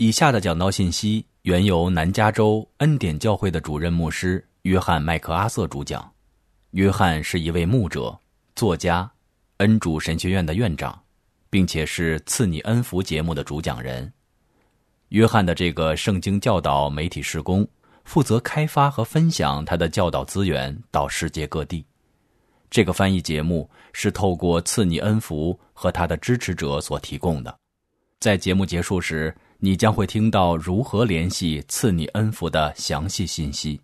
以下的讲道信息原由南加州恩典教会的主任牧师约翰·麦克阿瑟主讲。约翰是一位牧者、作家、恩主神学院的院长，并且是赐你恩福节目的主讲人。约翰的这个圣经教导媒体事工负责开发和分享他的教导资源到世界各地。这个翻译节目是透过赐你恩福和他的支持者所提供的。在节目结束时，你将会听到如何联系赐你恩福的详细信息。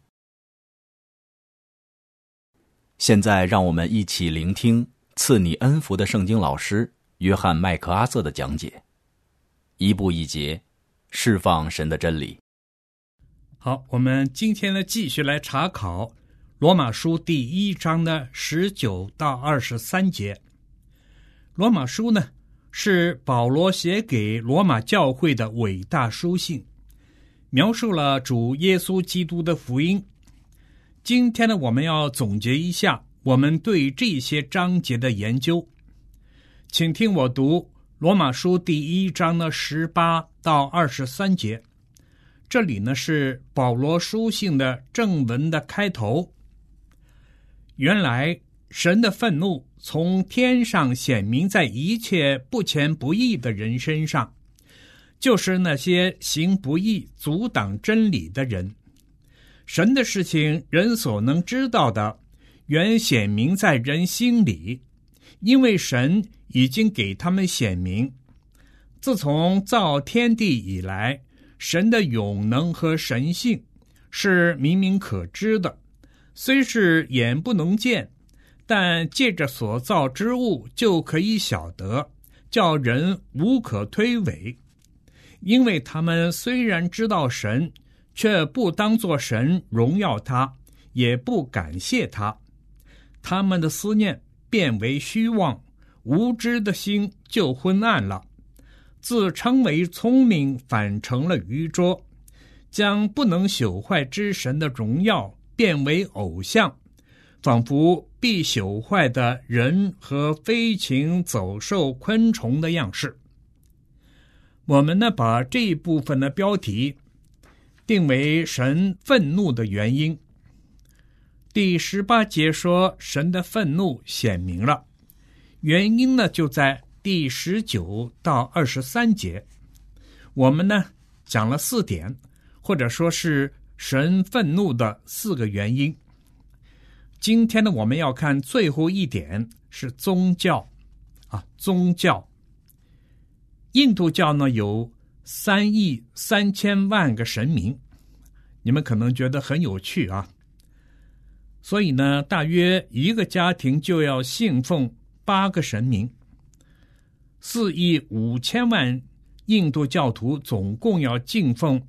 现在让我们一起聆听赐你恩福的圣经老师约翰·麦克阿瑟的讲解，一步一节，释放神的真理。 好，我们今天呢继续来查考罗马书第1章的19到23节。罗马书呢是保罗写给罗马教会的伟大书信，描述了主耶稣基督的福音。今天呢，我们要总结一下我们对这些章节的研究。请听我读罗马书第1章的18到23节。这里呢是保罗书信的正文的开头。原来神的愤怒从天上显明在一切不虔不义的人身上，就是那些行不义阻挡真理的人。神的事情人所能知道的，原显明在人心里，因为神已经给他们显明。自从造天地以来，神的永能和神性是明明可知的，虽是眼不能见，但借着所造之物就可以晓得，叫人无可推诿。因为他们虽然知道神，却不当作神荣耀他，也不感谢他。他们的思念变为虚妄，无知的心就昏暗了。自称为聪明，反成了愚拙，将不能朽坏之神的荣耀变为偶像，仿佛必朽坏的人和飞禽走兽昆虫的样式。我们呢，把这一部分的标题定为神愤怒的原因。第18节说神的愤怒显明了，原因呢就在第19到23节。我们呢讲了4点，或者说是神愤怒的4个原因。今天呢我们要看最后一点，是宗教宗教。印度教呢有3亿3千万个神明，你们可能觉得很有趣啊。所以呢，大约一个家庭就要信奉8个神明。4亿5千万印度教徒总共要敬奉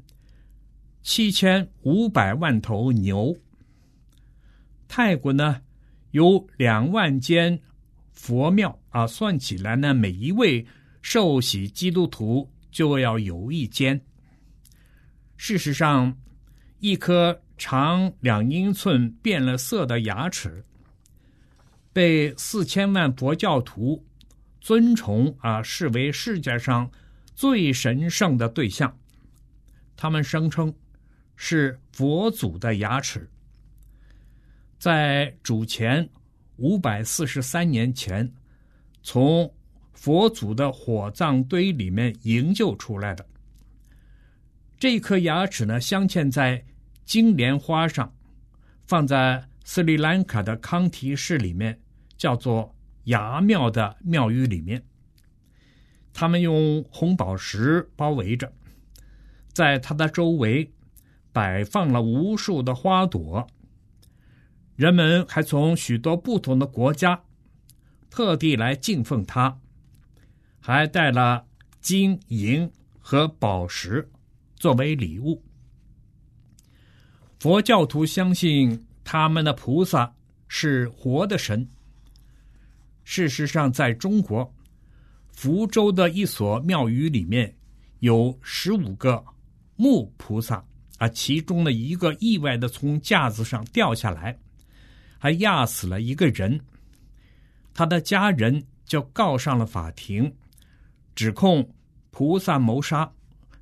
7500万头牛。泰国呢有2万间佛庙算起来呢，每一位受洗基督徒就要有1间。事实上，一颗长2英寸变了色的牙齿被4000万佛教徒尊崇视为世界上最神圣的对象。他们声称是佛祖的牙齿。在主前543年前，从佛祖的火葬堆里面营救出来的。这颗牙齿呢，镶嵌在金莲花上，放在斯里兰卡的康提市里面，叫做牙庙的庙宇里面。他们用红宝石包围着，在它的周围摆放了无数的花朵。人们还从许多不同的国家特地来敬奉它，还带了金银和宝石作为礼物。佛教徒相信他们的菩萨是活的神。事实上，在中国福州的一所庙宇里面有15个木菩萨其中的一个意外的从架子上掉下来，还压死了一个人。他的家人就告上了法庭，指控菩萨谋杀，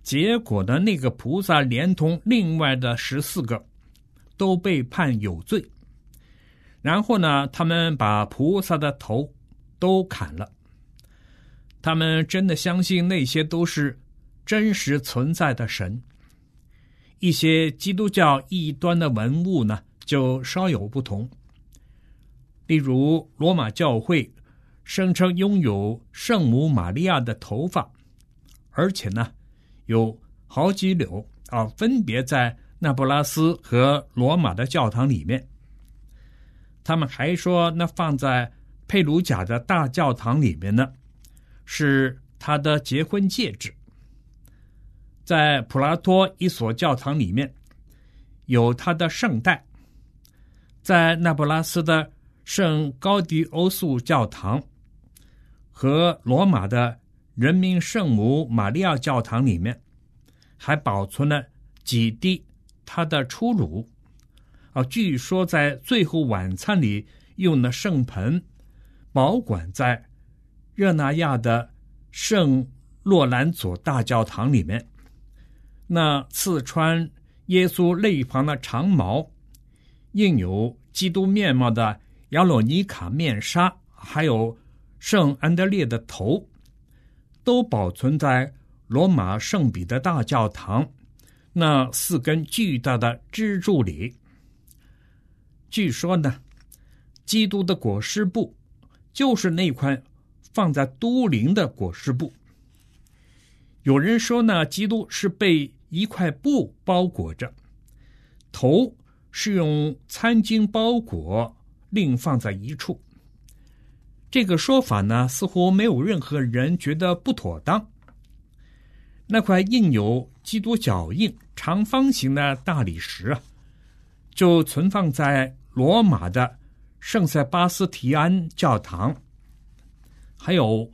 结果呢，那个菩萨连同另外的14个都被判有罪。然后呢，他们把菩萨的头都砍了。他们真的相信那些都是真实存在的神。一些基督教异端的文物呢，就稍有不同。例如，罗马教会声称拥有圣母玛利亚的头发，而且呢，有好几绺分别在那不拉斯和罗马的教堂里面。他们还说，那放在佩鲁贾的大教堂里面呢，是他的结婚戒指。在普拉托一所教堂里面有他的圣带，在那不拉斯的圣高迪欧素教堂和罗马的人民圣母玛利亚教堂里面还保存了几滴他的初乳。据说在最后晚餐里用的圣盆保管在热那亚的圣洛兰佐大教堂里面。那刺穿耶稣肋旁的长矛，印有基督面貌的亚罗尼卡面纱，还有圣安德烈的头，都保存在罗马圣彼得大教堂那4根巨大的支柱里。据说呢，基督的裹尸布就是那块放在都灵的裹尸布。有人说呢，基督是被一块布包裹着，头是用餐巾包裹，另放在一处。这个说法呢，似乎没有任何人觉得不妥当。那块印有基督脚印长方形的大理石就存放在罗马的圣塞巴斯提安教堂。还有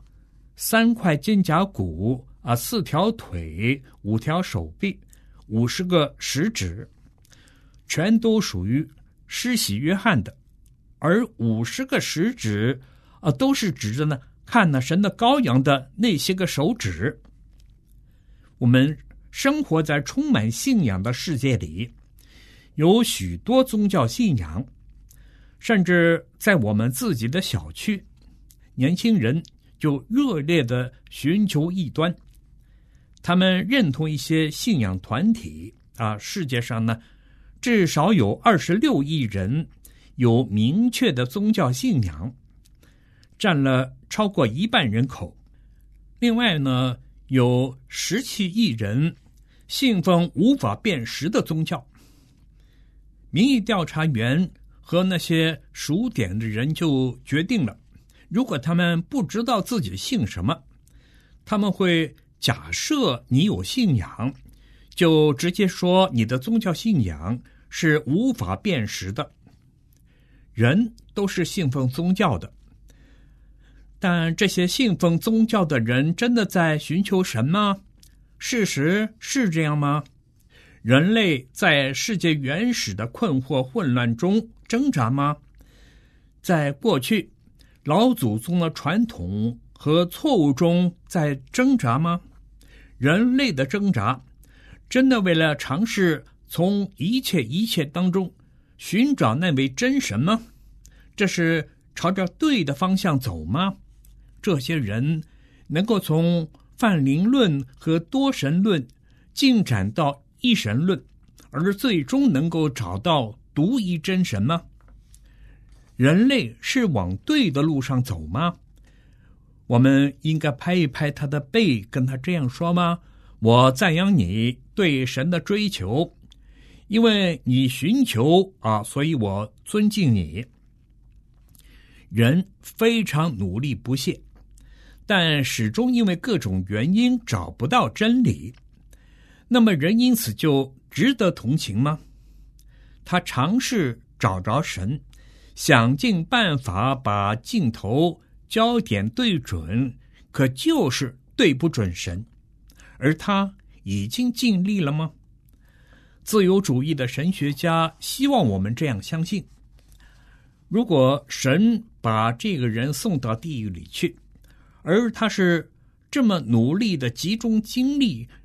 3块肩胛骨4条腿，5条手臂，50个食指，全都属于施洗约翰的。而50个食指都是指着呢看那神的羔羊的那些个手指。我们生活在充满信仰的世界里，有许多宗教信仰，甚至在我们自己的小区，年轻人就热烈地寻求异端。他们认同一些信仰团体世界上呢，至少有26亿人有明确的宗教信仰，占了超过1半人口。另外呢，有17亿人信奉无法辨识的宗教。民意调查员和那些数点的人就决定了，如果他们不知道自己信什么，他们会假设你有信仰，就直接说你的宗教信仰是无法辨识的。人都是信奉宗教的，但这些信奉宗教的人真的在寻求神吗？事实是这样吗？人类在世界原始的困惑混乱中挣扎吗？在过去老祖宗的传统和错误中在挣扎吗？人类的挣扎真的为了尝试从一切当中寻找那位真神吗？这是朝着对的方向走吗？这些人能够从泛灵论和多神论进展到一神论，而最终能够找到独一真神吗？人类是往对的路上走吗？我们应该拍一拍他的背，跟他这样说吗？我赞扬你对神的追求，因为你寻求所以我尊敬你。人非常努力不懈，但始终因为各种原因找不到真理。那么人因此就值得同情吗？他尝试找着神，想尽办法把镜头焦点对准，可就是对不准神。而他已经尽力了吗？自由主义的神学家希望我们这样相信。如果神把这个人送到地狱里去，而他是这么努力的集中精力，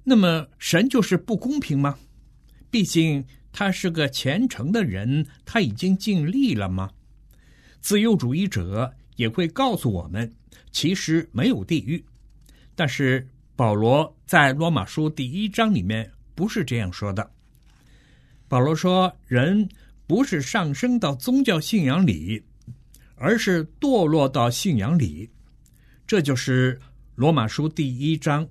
那么神就是不公平吗？毕竟他是个虔诚的人，他已经尽力了吗？自由主义者也会告诉我们，其实没有地狱。但是保罗在罗马书第1章里面不是这样说的。保罗说，人不是上升到宗教信仰里，而是堕落到信仰里。这就是罗马书第1章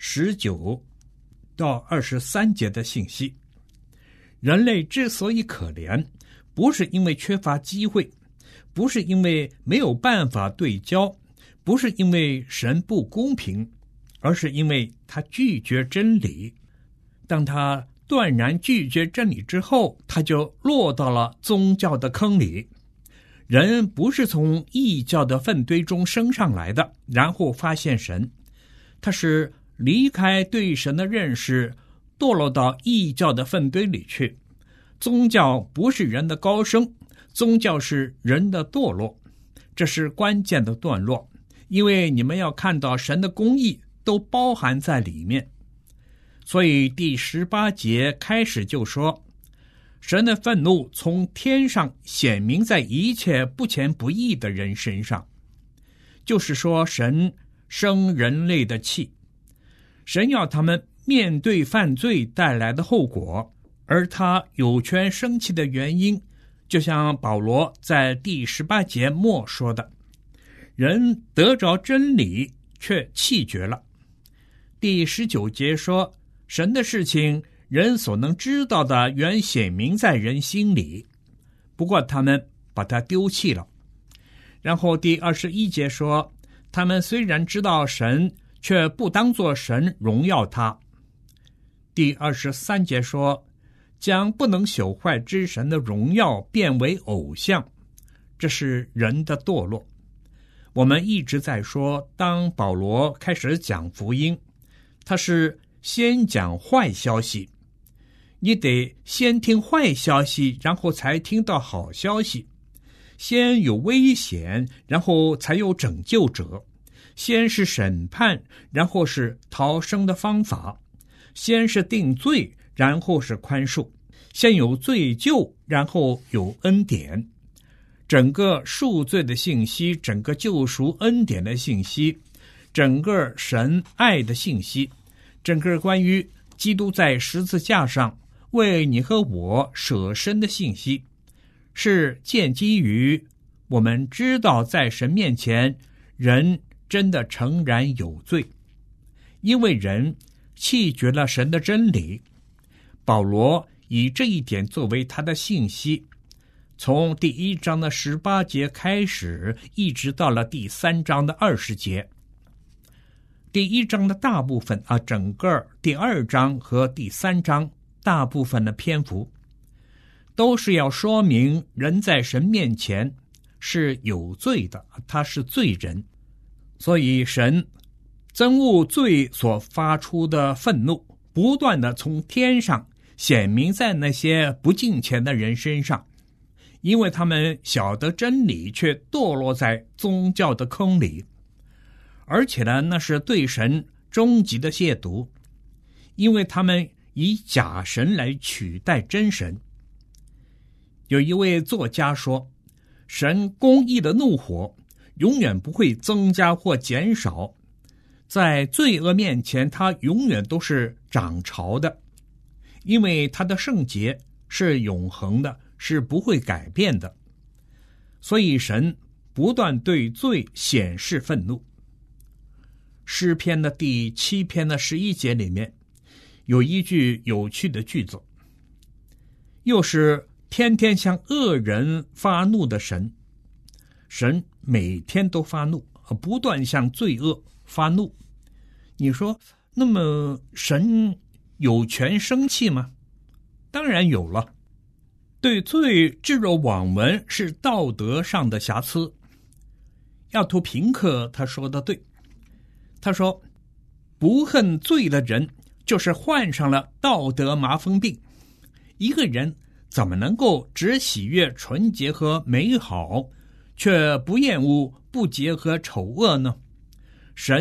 19到23节的信息。人类之所以可怜，不是因为缺乏机会，不是因为没有办法对焦，不是因为神不公平，而是因为他拒绝真理。当他断然拒绝真理之后，他就落到了宗教的坑里。人不是从异教的粪堆中升上来的，然后发现神，他是离开对神的认识，堕落到异教的粪堆里去。宗教不是人的高升，宗教是人的堕落，这是关键的段落，因为你们要看到神的公义都包含在里面。所以第18节开始就说，神的愤怒从天上显明在一切不虔不义的人身上，就是说神生人类的气，神要他们面对犯罪带来的后果，而他有权生气的原因，就像保罗在第18节末说的，人得着真理却弃绝了。第19节说，神的事情人所能知道的原显明在人心里，不过他们把它丢弃了。然后第21节说，他们虽然知道神，却不当作神荣耀他。第23节说，将不能朽坏之神的荣耀变为偶像，这是人的堕落。我们一直在说，当保罗开始讲福音，他是先讲坏消息，你得先听坏消息，然后才听到好消息。先有危险，然后才有拯救者。先是审判，然后是逃生的方法。先是定罪，然后是宽恕。先有罪疚，然后有恩典。整个赎罪的信息，整个救赎恩典的信息，整个神爱的信息，整个关于基督在十字架上为你和我舍身的信息，是建基于我们知道在神面前人真的诚然有罪，因为人弃绝了神的真理。保罗以这一点作为他的信息，从第1章的18节开始，一直到了第3章的20节。第1章的大部分整个第2章和第3章大部分的篇幅都是要说明人在神面前是有罪的，他是罪人。所以神憎恶罪所发出的愤怒，不断的从天上显明在那些不敬虔的人身上，因为他们晓得真理，却堕落在宗教的坑里。而且呢，那是对神终极的亵渎，因为他们以假神来取代真神。有一位作家说，神公义的怒火永远不会增加或减少，在罪恶面前，它永远都是涨潮的，因为它的圣洁是永恒的，是不会改变的。所以神不断对罪显示愤怒。诗篇的第7篇的11节里面有一句有趣的句子，又是天天向恶人发怒的神，神每天都发怒，不断向罪恶发怒。你说，那么神有权生气吗？当然有了。对罪置若罔闻是道德上的瑕疵。亚图平克他说的对，他说，不恨罪的人就是患上了道德麻风病。一个人怎么能够只喜悦纯洁和美好，却不厌恶不洁和丑恶呢？神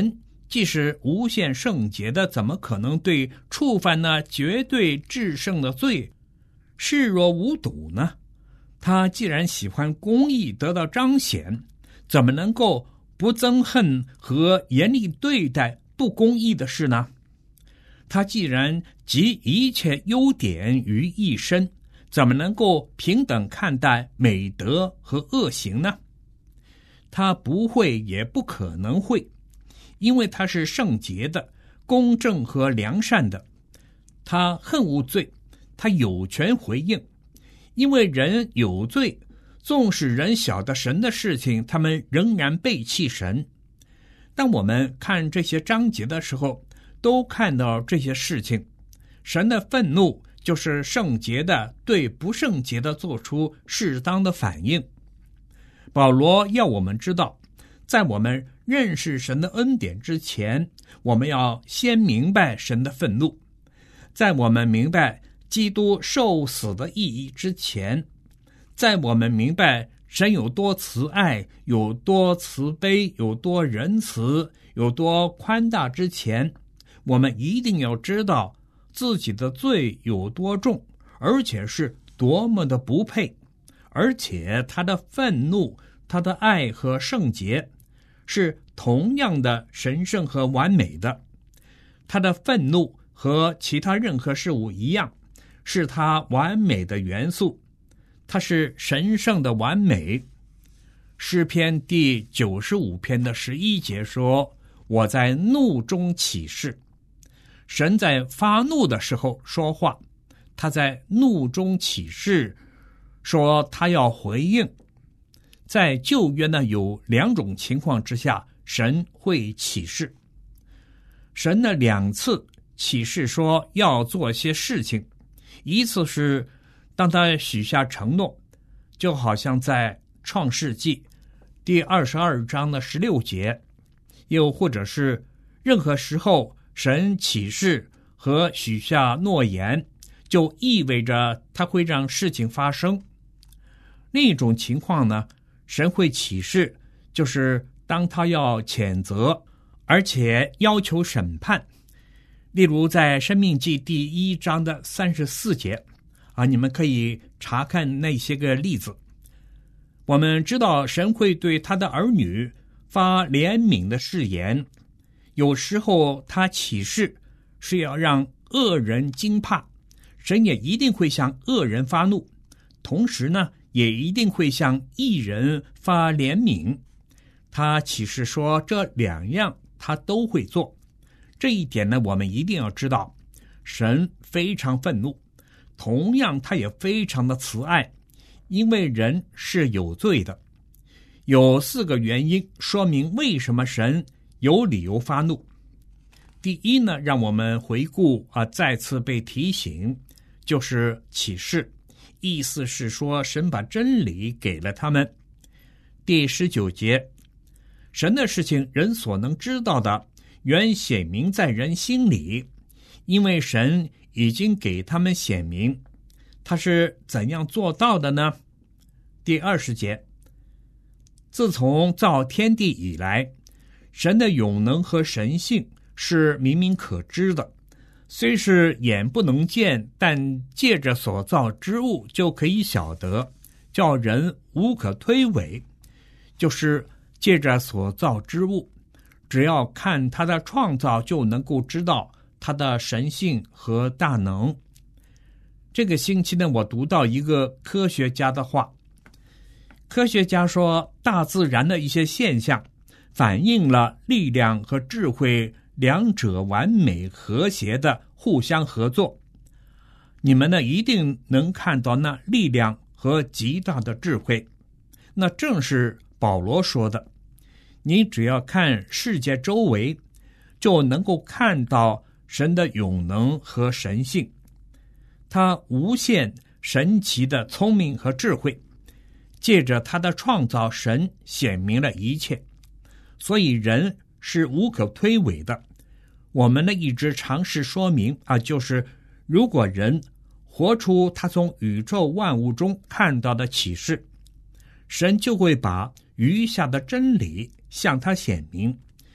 既是无限圣洁的，怎么可能对触犯那绝对至圣的罪视若无睹呢？他既然喜欢公义得到彰显，怎么能够不憎恨和严厉对待不公义的事呢？他既然集一切优点于一身，怎么能够平等看待美德和恶行呢？他不会也不可能会，因为他是圣洁的、公正和良善的。他恨恶罪，他有权回应，因为人有罪，纵使人晓得神的事情，他们仍然背弃神。当我们看这些章节的时候，都看到这些事情。神的愤怒就是圣洁的对不圣洁的做出适当的反应。保罗要我们知道，在我们认识神的恩典之前，我们要先明白神的愤怒。在我们明白基督受死的意义之前，在我们明白神有多慈爱，有多慈悲，有多仁慈，有多宽大之前，我们一定要知道自己的罪有多重，而且是多么的不配，而且他的愤怒、他的爱和圣洁是同样的神圣和完美的。他的愤怒和其他任何事物一样，是他完美的元素，它是神圣的完美。诗篇第95篇的11节说，我在怒中起誓。神在发怒的时候说话，他在怒中起誓，说他要回应。在旧约呢，有两种情况之下神会起誓。神的2次起誓说要做些事情，一次是当他许下承诺，就好像在创世纪第22章的16节，又或者是任何时候神起誓和许下诺言，就意味着他会让事情发生。另一种情况呢，神会起誓，就是当他要谴责，而且要求审判。例如在申命记第1章的34节你们可以查看那些个例子。我们知道神会对他的儿女发怜悯的誓言，有时候他起誓是要让恶人惊怕，神也一定会向恶人发怒，同时呢，也一定会向义人发怜悯。他起誓说这2样他都会做。这一点呢，我们一定要知道，神非常愤怒，同样他也非常的慈爱，因为人是有罪的。有4个原因说明为什么神有理由发怒。第一呢，让我们回顾再次被提醒，就是启示，意思是说神把真理给了他们。第19节，神的事情人所能知道的原显明在人心里，因为神已经给他们显明。他是怎样做到的呢？第20节，自从造天地以来，神的永能和神性是明明可知的，虽是眼不能见，但借着所造之物就可以晓得，叫人无可推诿。就是借着所造之物，只要看他的创造就能够知道他的神性和大能。这个星期呢，我读到一个科学家的话。科学家说，大自然的一些现象反映了力量和智慧两者完美和谐的互相合作。你们呢，一定能看到那力量和极大的智慧。那正是保罗说的，你只要看世界周围，就能够看到神的永能和神性。他无限神奇的聪明和智慧，借着他的创造，神显明了一切，所以人是无可推诿的。我们的一直尝试说明就是如果人活出他从宇宙万物中看到的启示，神就会把余下的真理向他显明。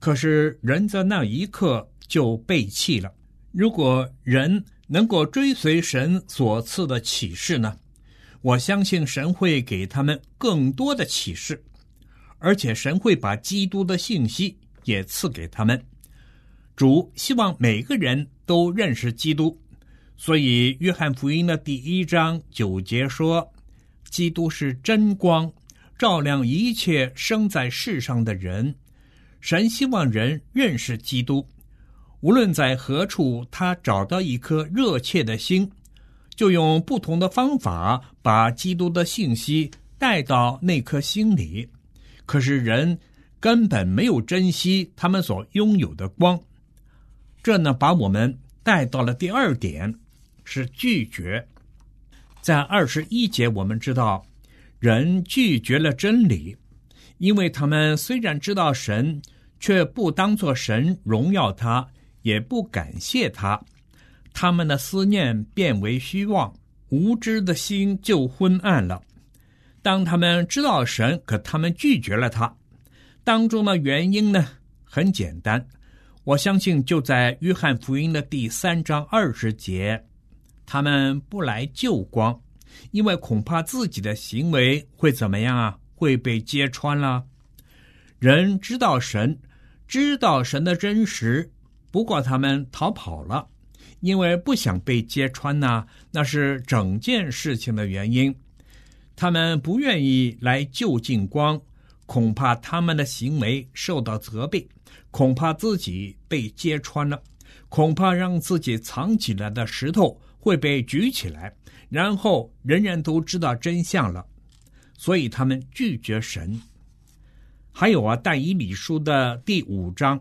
可是人在那一刻就背弃了。如果人能够追随神所赐的启示呢，我相信神会给他们更多的启示，而且神会把基督的信息也赐给他们。主希望每个人都认识基督，所以约翰福音的第1章9节说，基督是真光，照亮一切生在世上的人。神希望人认识基督，无论在何处，他找到一颗热切的心，就用不同的方法把基督的信息带到那颗心里。可是人根本没有珍惜他们所拥有的光。这呢，把我们带到了第2点，是拒绝。在21节我们知道，人拒绝了真理，因为他们虽然知道神，却不当作神荣耀他，也不感谢他。他们的思念变为虚妄，无知的心就昏暗了。当他们知道神，可他们拒绝了他。当中的原因呢，很简单，我相信就在约翰福音的第3章20节，他们不来救光，因为恐怕自己的行为会怎么样啊？会被揭穿了。人知道神，知道神的真实，不过他们逃跑了，因为不想被揭穿呢，那是整件事情的原因。他们不愿意来就近光，恐怕他们的行为受到责备，恐怕自己被揭穿了，恐怕让自己藏起来的石头会被举起来，然后人人都知道真相了。所以他们拒绝神。还有但以理书的第5章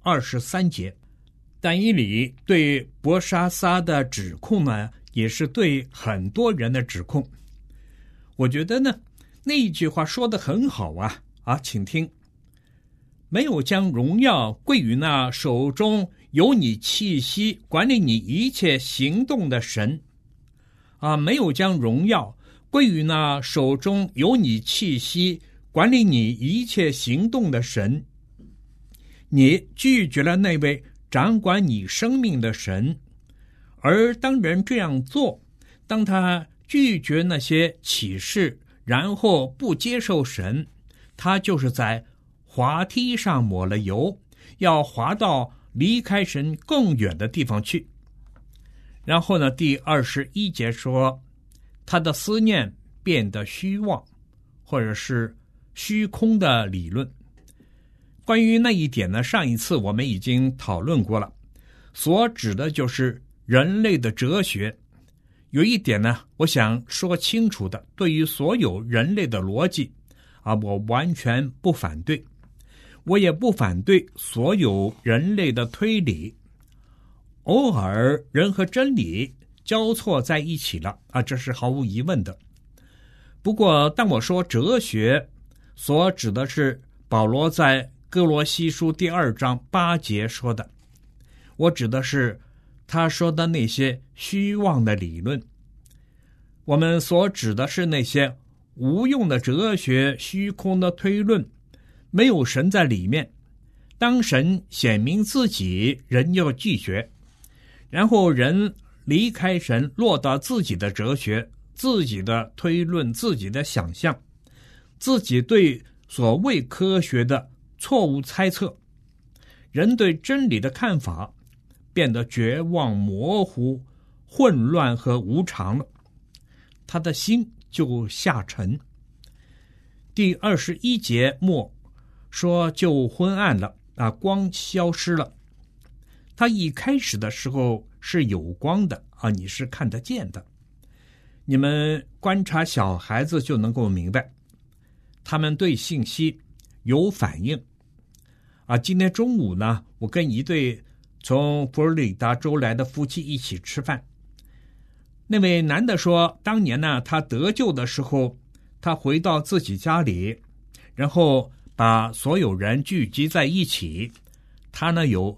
23节，但以理对伯沙撒的指控呢，也是对很多人的指控。我觉得呢，那一句话说得很好请听，没有将荣耀归于那手中有你气息管理你一切行动的神没有将荣耀归于那手中有你气息管理你一切行动的神。你拒绝了那位掌管你生命的神，而当人这样做，当他拒绝那些启示，然后不接受神，他就是在滑梯上抹了油，要滑到离开神更远的地方去。然后呢，第21节说，他的思念变得虚妄，或者是虚空的理论。关于那一点呢，上一次我们已经讨论过了，所指的就是人类的哲学。有一点呢，我想说清楚的，对于所有人类的逻辑我完全不反对，我也不反对所有人类的推理。偶尔人和真理交错在一起了这是毫无疑问的。不过当我说哲学，所指的是保罗在哥罗西书第2章8节说的，我指的是他说的那些虚妄的理论。我们所指的是那些无用的哲学，虚空的推论，没有神在里面。当神显明自己，人要拒绝，然后人离开神，落到自己的哲学，自己的推论，自己的想象，自己对所谓科学的错误猜测，人对真理的看法变得绝望、模糊、混乱和无常了，他的心就下沉。第21节末说就昏暗了光消失了。他一开始的时候是有光的你是看得见的。你们观察小孩子就能够明白，他们对信息有反应今天中午呢，我跟一对从佛罗里达州来的夫妻一起吃饭。那位男的说，当年呢，他得救的时候，他回到自己家里，然后把所有人聚集在一起。他呢有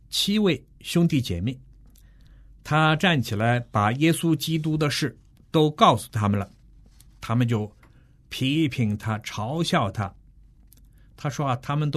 7位兄弟姐妹，他站起来把耶稣基督的事都告诉他们了，他们就批评他，嘲笑他。他说他们都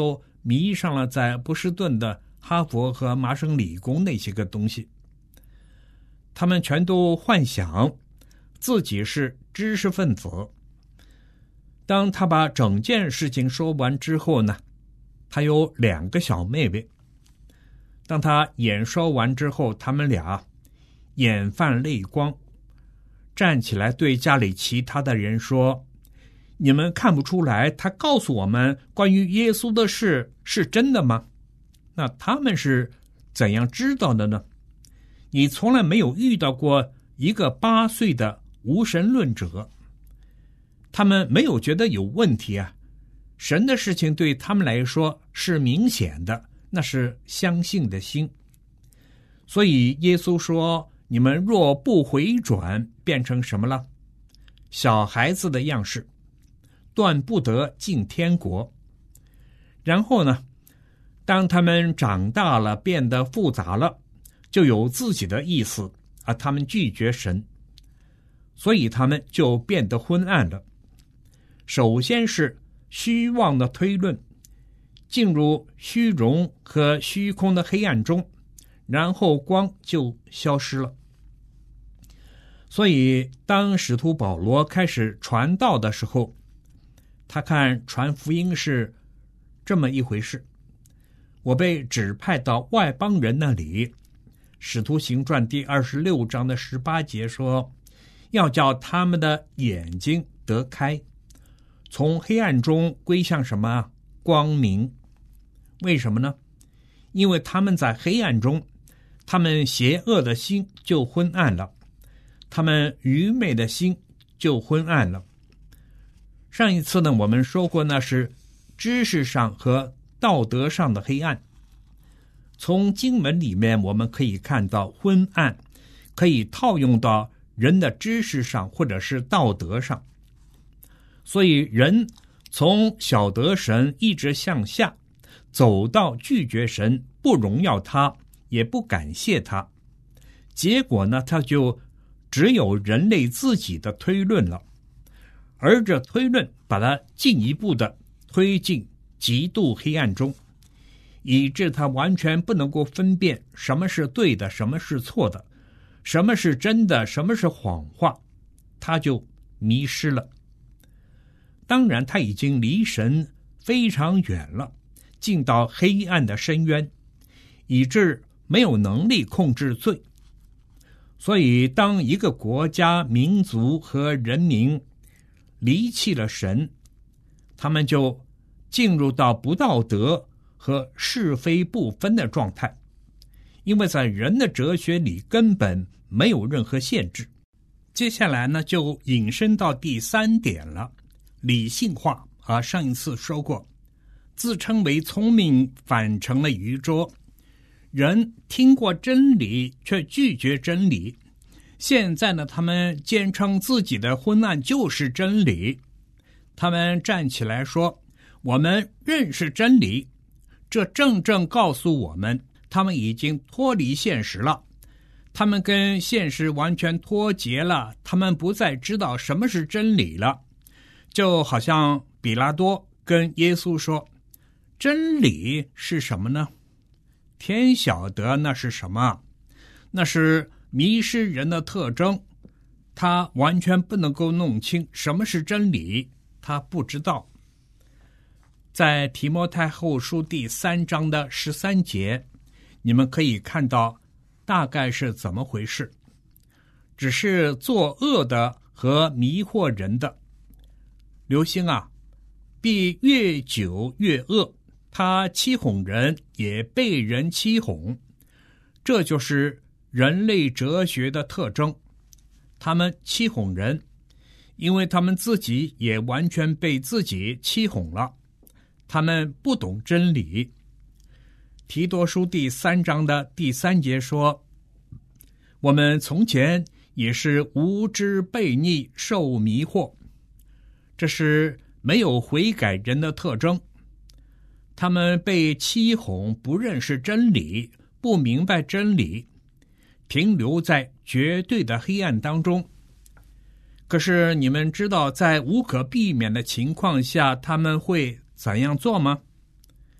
迷上了在波士顿的哈佛和麻省理工那些个东西。他们全都幻想自己是知识分子。当他把整件事情说完之后呢，他有2个小妹妹。当他演说完之后，他们俩眼泛泪光，站起来对家里其他的人说：你们看不出来他告诉我们关于耶稣的事是真的吗？那他们是怎样知道的呢？你从来没有遇到过一个8岁的无神论者，他们没有觉得有问题啊。神的事情对他们来说是明显的，那是相信的心。所以耶稣说，你们若不回转，变成什么了？小孩子的样式，断不得进天国。然后呢，当他们长大了，变得复杂了，就有自己的意思啊，他们拒绝神，所以他们就变得昏暗了。首先是虚妄的推论，进入虚荣和虚空的黑暗中，然后光就消失了。所以当使徒保罗开始传道的时候，他看传福音是这么一回事。我被指派到外邦人那里，使徒行传第26章的18节说，要叫他们的眼睛得开，从黑暗中归向什么？光明。为什么呢？因为他们在黑暗中，他们邪恶的心就昏暗了，他们愚昧的心就昏暗了。上一次呢，我们说过，那是知识上和道德上的黑暗。从经文里面我们可以看到，昏暗可以套用到人的知识上或者是道德上。所以人从晓得神一直向下走到拒绝神，不荣耀他，也不感谢他。结果呢，他就只有人类自己的推论了，而这推论把它进一步的推进极度黑暗中，以致他完全不能够分辨什么是对的，什么是错的，什么是真的，什么是谎话，他就迷失了。当然他已经离神非常远了，进到黑暗的深渊，以致没有能力控制罪。所以当一个国家、民族和人民离弃了神，他们就进入到不道德和是非不分的状态，因为在人的哲学里根本没有任何限制。接下来呢，就引申到第3点了，理性化啊。上一次说过，自称为聪明反成了愚拙，人听过真理却拒绝真理。现在呢，他们坚称自己的昏暗就是真理，他们站起来说，我们认识真理，这正正告诉我们，他们已经脱离现实了，他们跟现实完全脱节了，他们不再知道什么是真理了。就好像比拉多跟耶稣说，真理是什么呢？天晓得那是什么，那是迷失人的特征，他完全不能够弄清什么是真理，他不知道。在提摩太后书第3章的13节，你们可以看到大概是怎么回事。只是作恶的和迷惑人的，留心啊，必越久越恶，他欺哄人，也被人欺哄。这就是人类哲学的特征，他们欺哄人，因为他们自己也完全被自己欺哄了，他们不懂真理。提多书第3章的第3节说，我们从前也是无知悖逆，受迷惑。这是没有悔改人的特征，他们被欺哄，不认识真理，不明白真理，停留在绝对的黑暗当中。可是你们知道，在无可避免的情况下，他们会怎样做吗？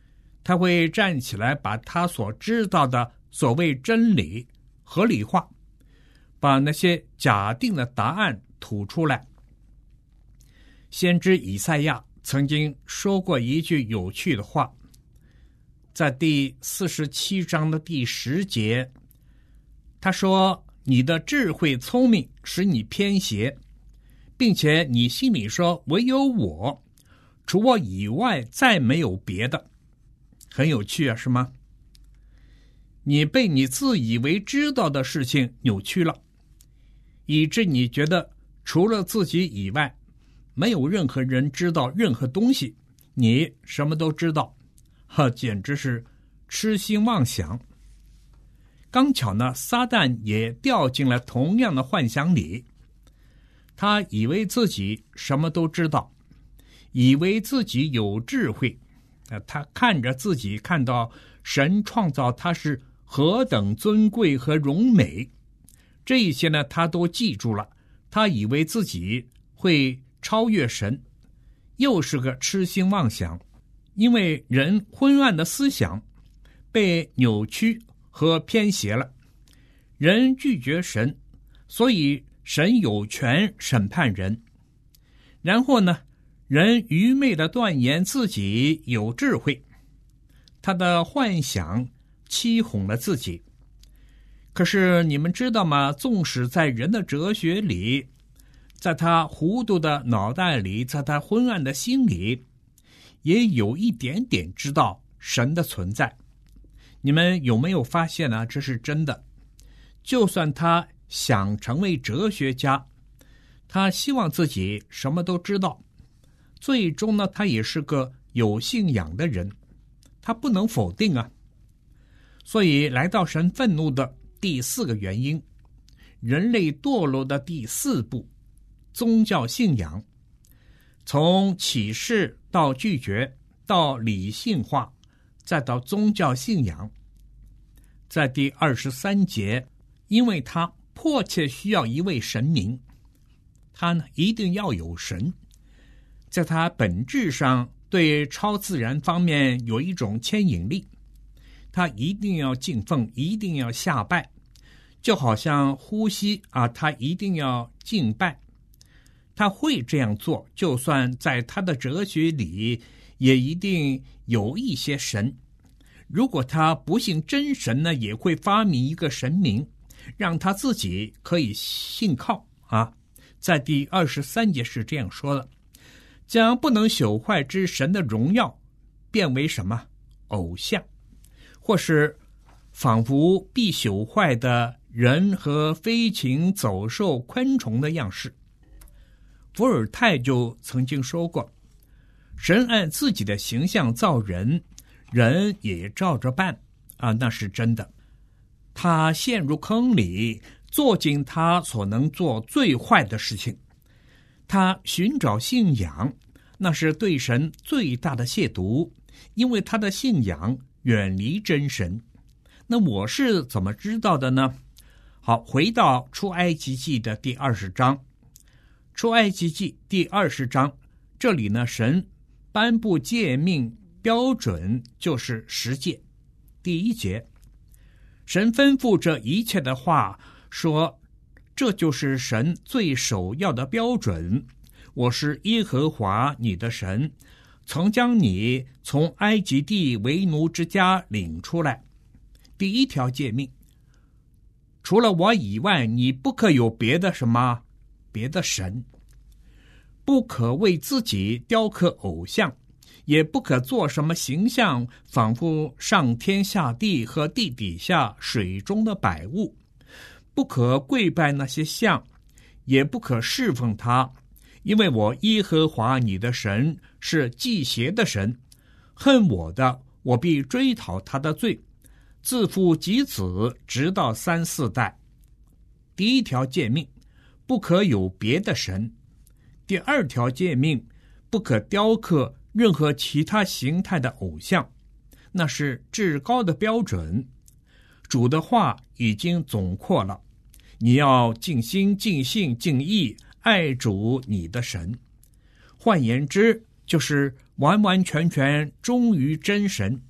他会站起来把他所知道的所谓真理合理化，把那些假定的答案吐出来。先知以赛亚曾经说过一句有趣的话，在第47章的第10节，他说，你的智慧聪明使你偏邪，并且你心里说，唯有我，除我以外再没有别的。很有趣啊，是吗？你被你自以为知道的事情扭曲了，以致你觉得除了自己以外没有任何人知道任何东西，你什么都知道，简直是痴心妄想。刚巧呢，撒旦也掉进了同样的幻想里，他以为自己什么都知道，以为自己有智慧，他看着自己看到神创造他是何等尊贵和荣美，这一些呢他都记住了，他以为自己会超越神，又是个痴心妄想。因为人昏暗的思想被扭曲和偏邪了，人拒绝神，所以神有权审判人。然后呢，人愚昧地断言自己有智慧，他的幻想欺哄了自己。可是你们知道吗？纵使在人的哲学里，在他糊涂的脑袋里，在他昏暗的心里，也有一点点知道神的存在。你们有没有发现呢？这是真的。就算他想成为哲学家，他希望自己什么都知道，最终呢，他也是个有信仰的人，他不能否定啊。所以来到神愤怒的第4个原因，人类堕落的第4步，宗教信仰，从启示到拒绝，到理性化，再到宗教信仰。在第23节，因为他迫切需要一位神明，他呢一定要有神，在他本质上对超自然方面有一种牵引力，他一定要敬奉，一定要下拜，就好像呼吸啊，他一定要敬拜。他会这样做，就算在他的哲学里也一定有一些神。如果他不信真神呢，也会发明一个神明，让他自己可以信靠啊。在第23节是这样说的，将不能朽坏之神的荣耀变为什么？偶像，或是仿佛必朽坏的人和飞禽走兽昆虫的样式。伏尔泰就曾经说过，神按自己的形象造人，人也照着办啊，那是真的。他陷入坑里，做尽他所能做最坏的事情。他寻找信仰，那是对神最大的亵渎，因为他的信仰远离真神。那我是怎么知道的呢？好，回到出埃及记的第20章。出埃及记第20章，这里呢，神颁布诫命标准就是10诫。第1节，神吩咐这一切的话说，这就是神最首要的标准。我是耶和华你的神，曾将你从埃及地为奴之家领出来。第1条诫命，除了我以外，你不可有别的什么别的神，不可为自己雕刻偶像，也不可做什么形象，仿佛上天下地和地底下水中的百物，不可跪拜那些像，也不可侍奉他，因为我耶和华你的神是忌邪的神，恨我的，我必追讨他的罪，自父及子，直到3、4代。第1条诫命，不可有别的神。第2条诫命，不可雕刻任何其他形态的偶像，那是至高的标准。主的话已经总括了，你要尽心尽性尽意爱主你的神。换言之，就是完完全全忠于真神，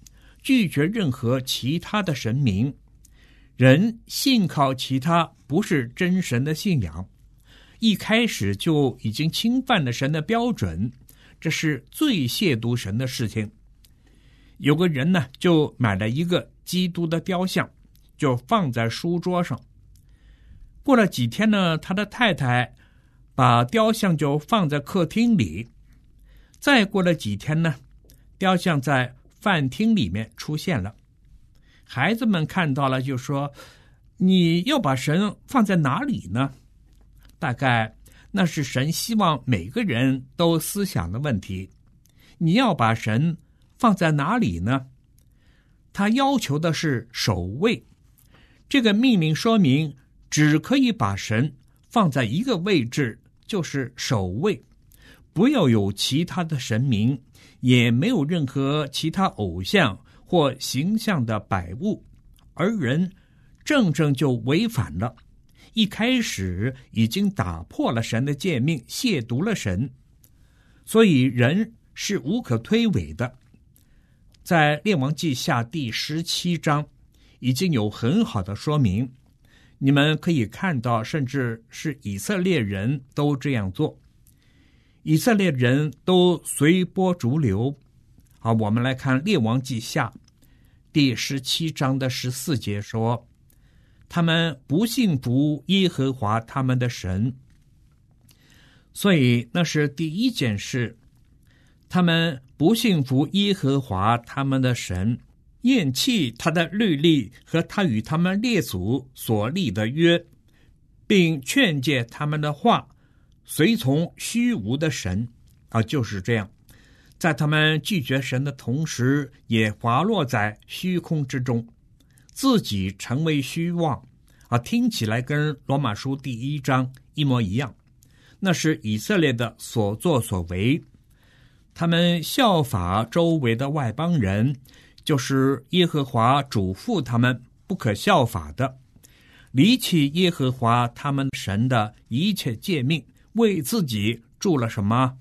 拒绝任何其他的神明。人信靠其他不是真神的信仰，一开始就已经侵犯了神的标准，这是最亵渎神的事情。有个人呢，就买了一个基督的雕像，就放在书桌上。过了几天呢，他的太太把雕像就放在客厅里。再过了几天呢，雕像在饭厅里面出现了。孩子们看到了就说，你要把神放在哪里呢？大概那是神希望每个人都思想的问题。你要把神放在哪里呢？他要求的是首位。这个命令说明只可以把神放在一个位置，就是首位，不要有其他的神明，也没有任何其他偶像或形象的摆物，而人正就违反了，一开始已经打破了神的诫命，亵渎了神，所以人是无可推诿的。在列王记下第17章已经有很好的说明，你们可以看到，甚至是以色列人都这样做，以色列人都随波逐流。好，我们来看列王记下第17章的14节说，他们不信服耶和华他们的神，所以那是第一件事，他们不信服耶和华他们的神，厌弃他的律例和他与他们列祖所立的约，并劝诫他们的话随从虚无的神。就是这样，在他们拒绝神的同时，也滑落在虚空之中，自己成为虚妄。听起来跟罗马书第1章一模一样，那是以色列的所作所为。他们效法周围的外邦人，就是耶和华嘱咐他们不可效法的，离弃耶和华他们神的一切诫命，为自己筑了什么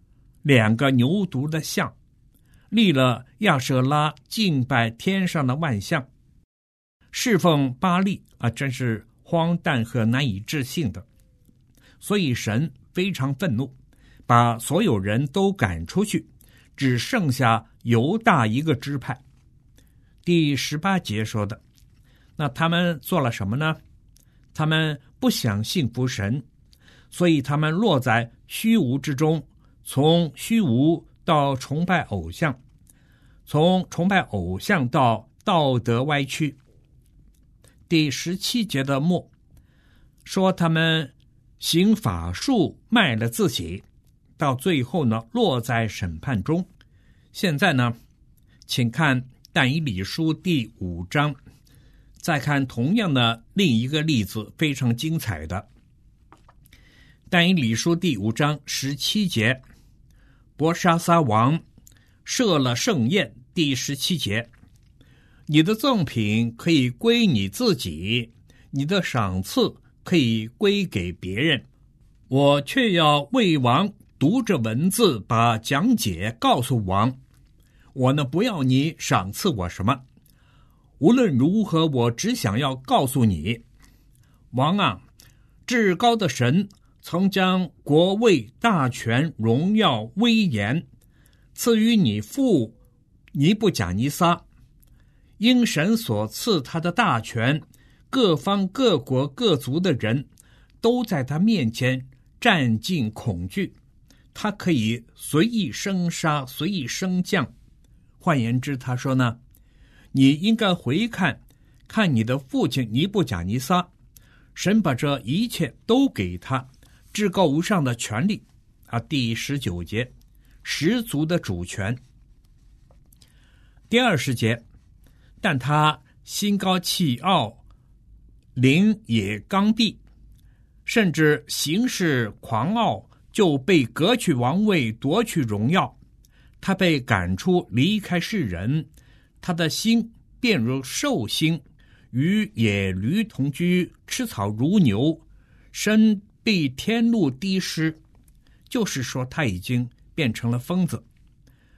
？2个牛犊的像，立了亚舍拉，敬拜天上的万象，侍奉巴力，真是荒诞和难以置信的。所以神非常愤怒，把所有人都赶出去，只剩下犹大一个支派。第18节说的，那他们做了什么呢？他们不想信服神，所以他们落在虚无之中，从虚无到崇拜偶像，从崇拜偶像到道德歪曲。第17节的末说，他们行法术，卖了自己，到最后呢，落在审判中。现在呢，请看但以理书第5章，再看同样的另一个例子，非常精彩的。但以理书第5章17节，伯沙撒王设了盛宴。第17节，你的赠品可以归你自己，你的赏赐可以归给别人，我却要为王读着文字，把讲解告诉王。我呢，不要你赏赐我什么，无论如何，我只想要告诉你，王啊，至高的神曾将国位、大权、荣耀、威严赐予你父尼布甲尼撒，因神所赐他的大权，各方各国各族的人都在他面前战尽恐惧，他可以随意生杀，随意升降。换言之，他说呢，你应该回看看你的父亲尼布甲尼撒，神把这一切都给他，至高无上的权利第19节，十足的主权。第20节，但他心高气傲，灵也刚愎，甚至行事狂傲，就被革去王位，夺去荣耀。他被赶出，离开世人，他的心变如兽心，与野驴同居，吃草如牛，身被天露滴湿。就是说他已经变成了疯子。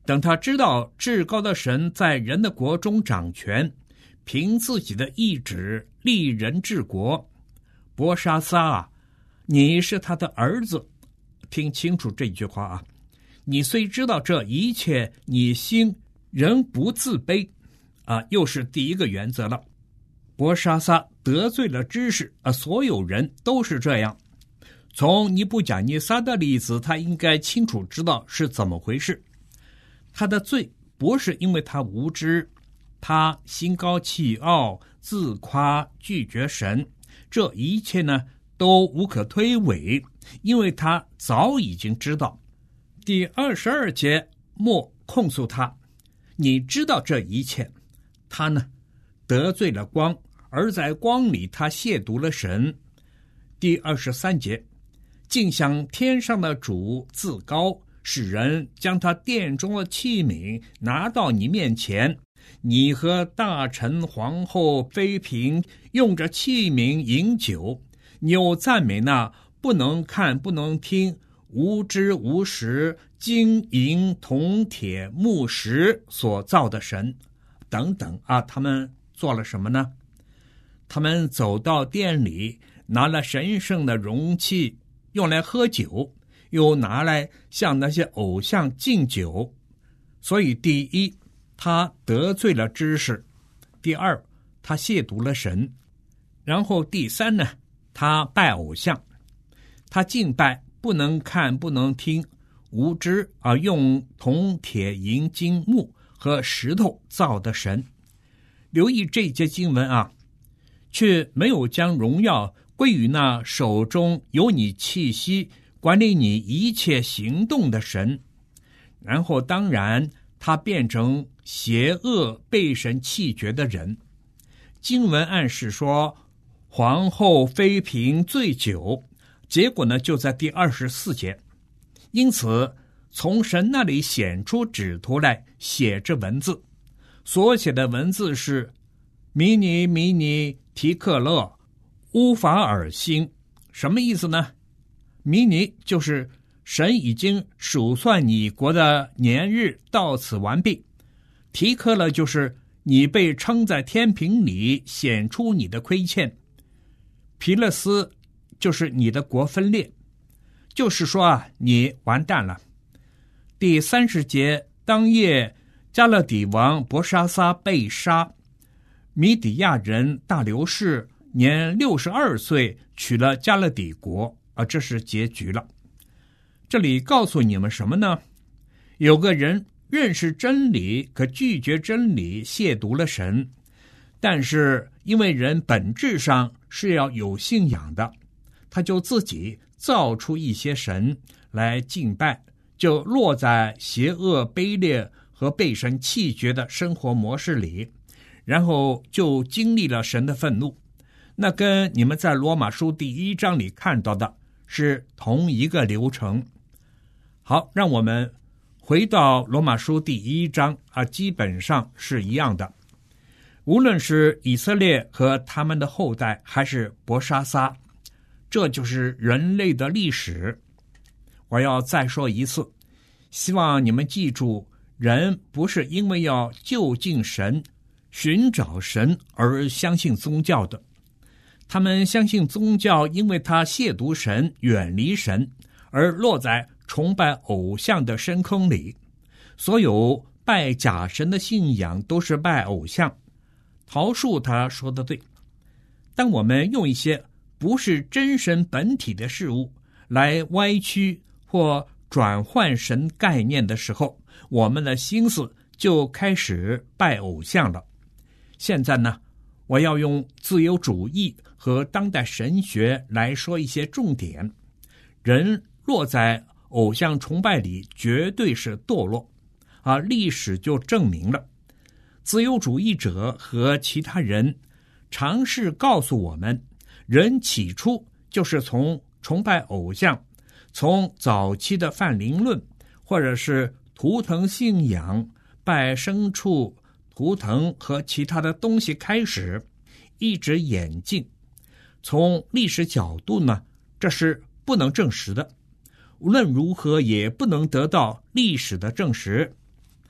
等他知道至高的神在人的国中掌权，凭自己的意志立人治国，伯沙撒啊，你是他的儿子。听清楚这句话啊，你虽知道这一切，你心仍不自卑啊，又是第一个原则了。伯沙撒得罪了知识啊，所有人都是这样。从尼布甲尼撒的例子，他应该清楚知道是怎么回事。他的罪不是因为他无知，他心高气傲、自夸、拒绝神，这一切呢都无可推诿，因为他早已经知道。第22节末控诉他，你知道这一切。他呢得罪了光，而在光里他亵渎了神。第23节，竟向天上的主自高，使人将他殿中的器皿拿到你面前，你和大臣、皇后、妃嫔用着器皿饮酒，你又赞美那不能看不能听、无知无识、金银铜铁木石所造的神等等啊。他们做了什么呢？他们走到店里，拿了神圣的容器用来喝酒，又拿来向那些偶像敬酒。所以第一，他得罪了知识；第二，他亵渎了神；然后第三呢，他拜偶像。他敬拜不能看不能听、无知而用铜铁银金木和石头造的神。留意这节经文啊，却没有将荣耀归于那手中有你气息、管理你一切行动的神。然后当然他变成邪恶被神弃绝的人。经文暗示说皇后妃嫔醉酒，结果呢就在第24节。因此从神那里显出指图来，写着文字，所写的文字是米尼米尼提克勒乌法尔星。什么意思呢？米尼就是神已经数算你国的年日到此完毕，提克勒就是你被称在天平里，显出你的亏欠，皮勒斯就是你的国分裂，就是说啊，你完蛋了。第30节，当夜加勒底王伯沙撒被杀，米底亚人大流士年62岁取了加勒底国啊，这是结局了。这里告诉你们什么呢？有个人认识真理，可拒绝真理，亵渎了神。但是因为人本质上是要有信仰的，他就自己造出一些神来敬拜，就落在邪恶卑劣和被神弃绝的生活模式里，然后就经历了神的愤怒。那跟你们在罗马书第1章里看到的是同一个流程。好，让我们回到罗马书第1章啊，基本上是一样的。无论是以色列和他们的后代，还是伯沙撒，这就是人类的历史。我要再说一次，希望你们记住，人不是因为要就近神、寻找神而相信宗教的。他们相信宗教，因为他亵渎神、远离神，而落在崇拜偶像的深坑里。所有拜假神的信仰都是拜偶像。陶树他说的对，当我们用一些不是真神本体的事物来歪曲或转换神概念的时候，我们的心思就开始拜偶像了。现在呢，我要用自由主义和当代神学来说一些重点。人落在偶像崇拜里绝对是堕落，而历史就证明了。自由主义者和其他人尝试告诉我们，人起初就是从崇拜偶像，从早期的泛灵论或者是图腾信仰、拜牲畜、图腾和其他的东西开始，一直演进。从历史角度呢，这是不能证实的，无论如何也不能得到历史的证实。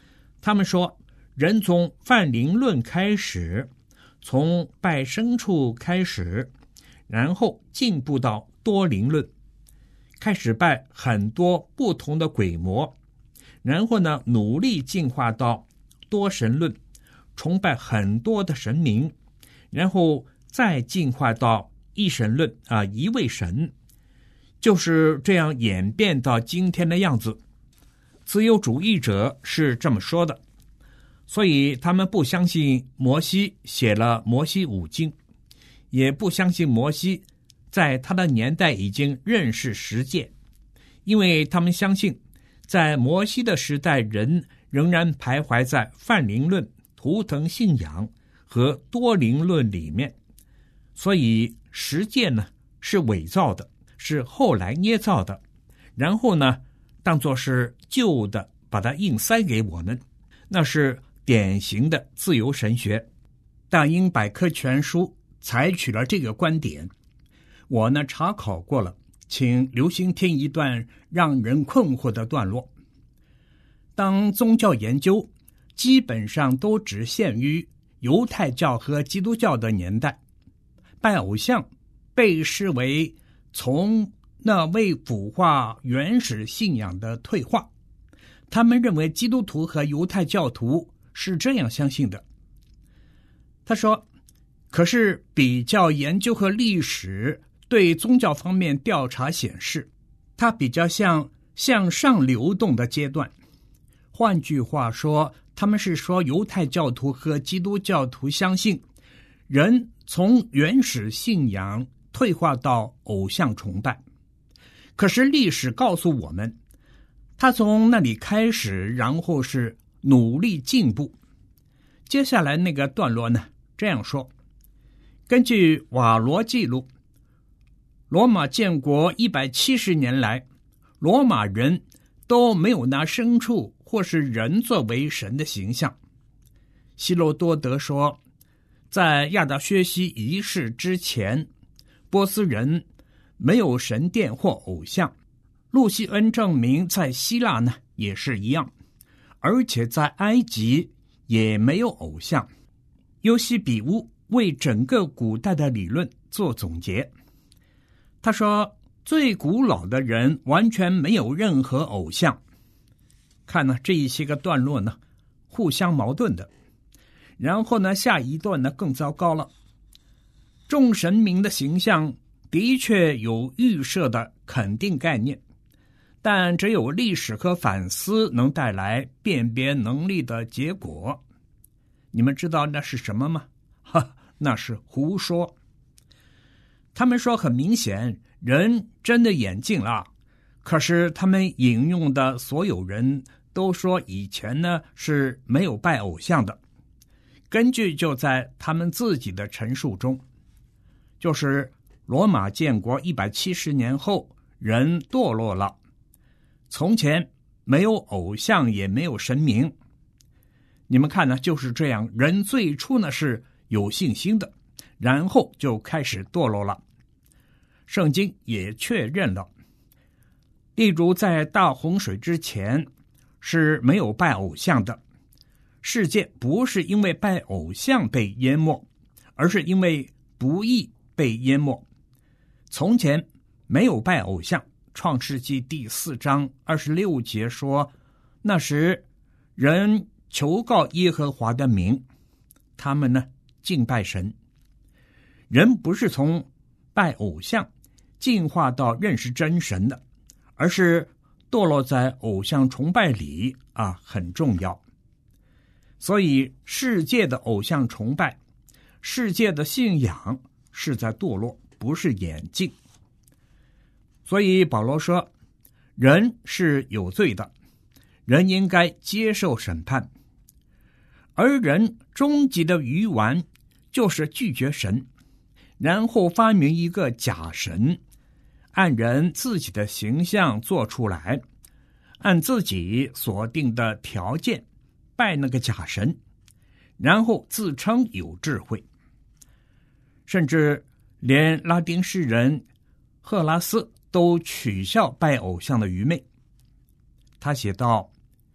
他们说，人从泛灵论开始，从拜牲畜开始，然后进步到多灵论，开始拜很多不同的鬼魔，然后呢，努力进化到多神论，崇拜很多的神明，然后再进化到一神论一位神，就是这样演变到今天的样子。自由主义者是这么说的，所以他们不相信摩西写了摩西五经，也不相信摩西在他的年代已经认识十诫，因为他们相信在摩西的时代，人仍然徘徊在泛灵论、图腾信仰和多灵论里面，所以十诫呢是伪造的，是后来捏造的，然后呢当作是旧的，把它硬塞给我们，那是典型的自由神学。大英百科全书采取了这个观点，我呢查考过了，请留心听一段让人困惑的段落。当宗教研究基本上都只限于犹太教和基督教的年代，拜偶像被视为从那为腐化原始信仰的退化。他们认为基督徒和犹太教徒是这样相信的。他说，可是比较研究和历史对宗教方面调查显示，它比较像向上流动的阶段。换句话说，他们是说犹太教徒和基督教徒相信人从原始信仰退化到偶像崇拜。可是历史告诉我们，他从那里开始，然后是努力进步。接下来那个段落呢，这样说：根据瓦罗记录，罗马建国170年来，罗马人都没有拿牲畜或是人作为神的形象。希罗多德说，在亚达薛西一世之前，波斯人没有神殿或偶像。路西恩证明在希腊呢也是一样，而且在埃及也没有偶像。尤西比乌为整个古代的理论做总结，他说最古老的人完全没有任何偶像。看呢这一些个段落呢互相矛盾的，然后呢下一段呢更糟糕了。众神明的形象的确有预设的肯定概念，但只有历史和反思能带来辨别能力的结果。你们知道那是什么吗？那是胡说。他们说很明显，人真的眼镜了，可是他们引用的所有人都说以前呢是没有拜偶像的，根据就在他们自己的陈述中，就是罗马建国170年后，人堕落了。从前没有偶像，也没有神明。你们看呢，就是这样，人最初呢是有信心的，然后就开始堕落了。圣经也确认了，例如在大洪水之前是没有拜偶像的。世界不是因为拜偶像被淹没，而是因为不义被淹没。从前没有拜偶像，创世纪第4章26节说，那时人求告耶和华的名，他们呢敬拜神。人不是从拜偶像进化到认识真神的，而是堕落在偶像崇拜里很重要。所以世界的偶像崇拜，世界的信仰是在堕落，不是演进。所以保罗说，人是有罪的，人应该接受审判。而人终极的愚顽就是拒绝神，然后发明一个假神，按人自己的形象做出来，按自己所定的条件拜那个假神，然后自称有智慧。甚至连拉丁诗人赫拉斯都取笑拜偶像的愚昧。他写道，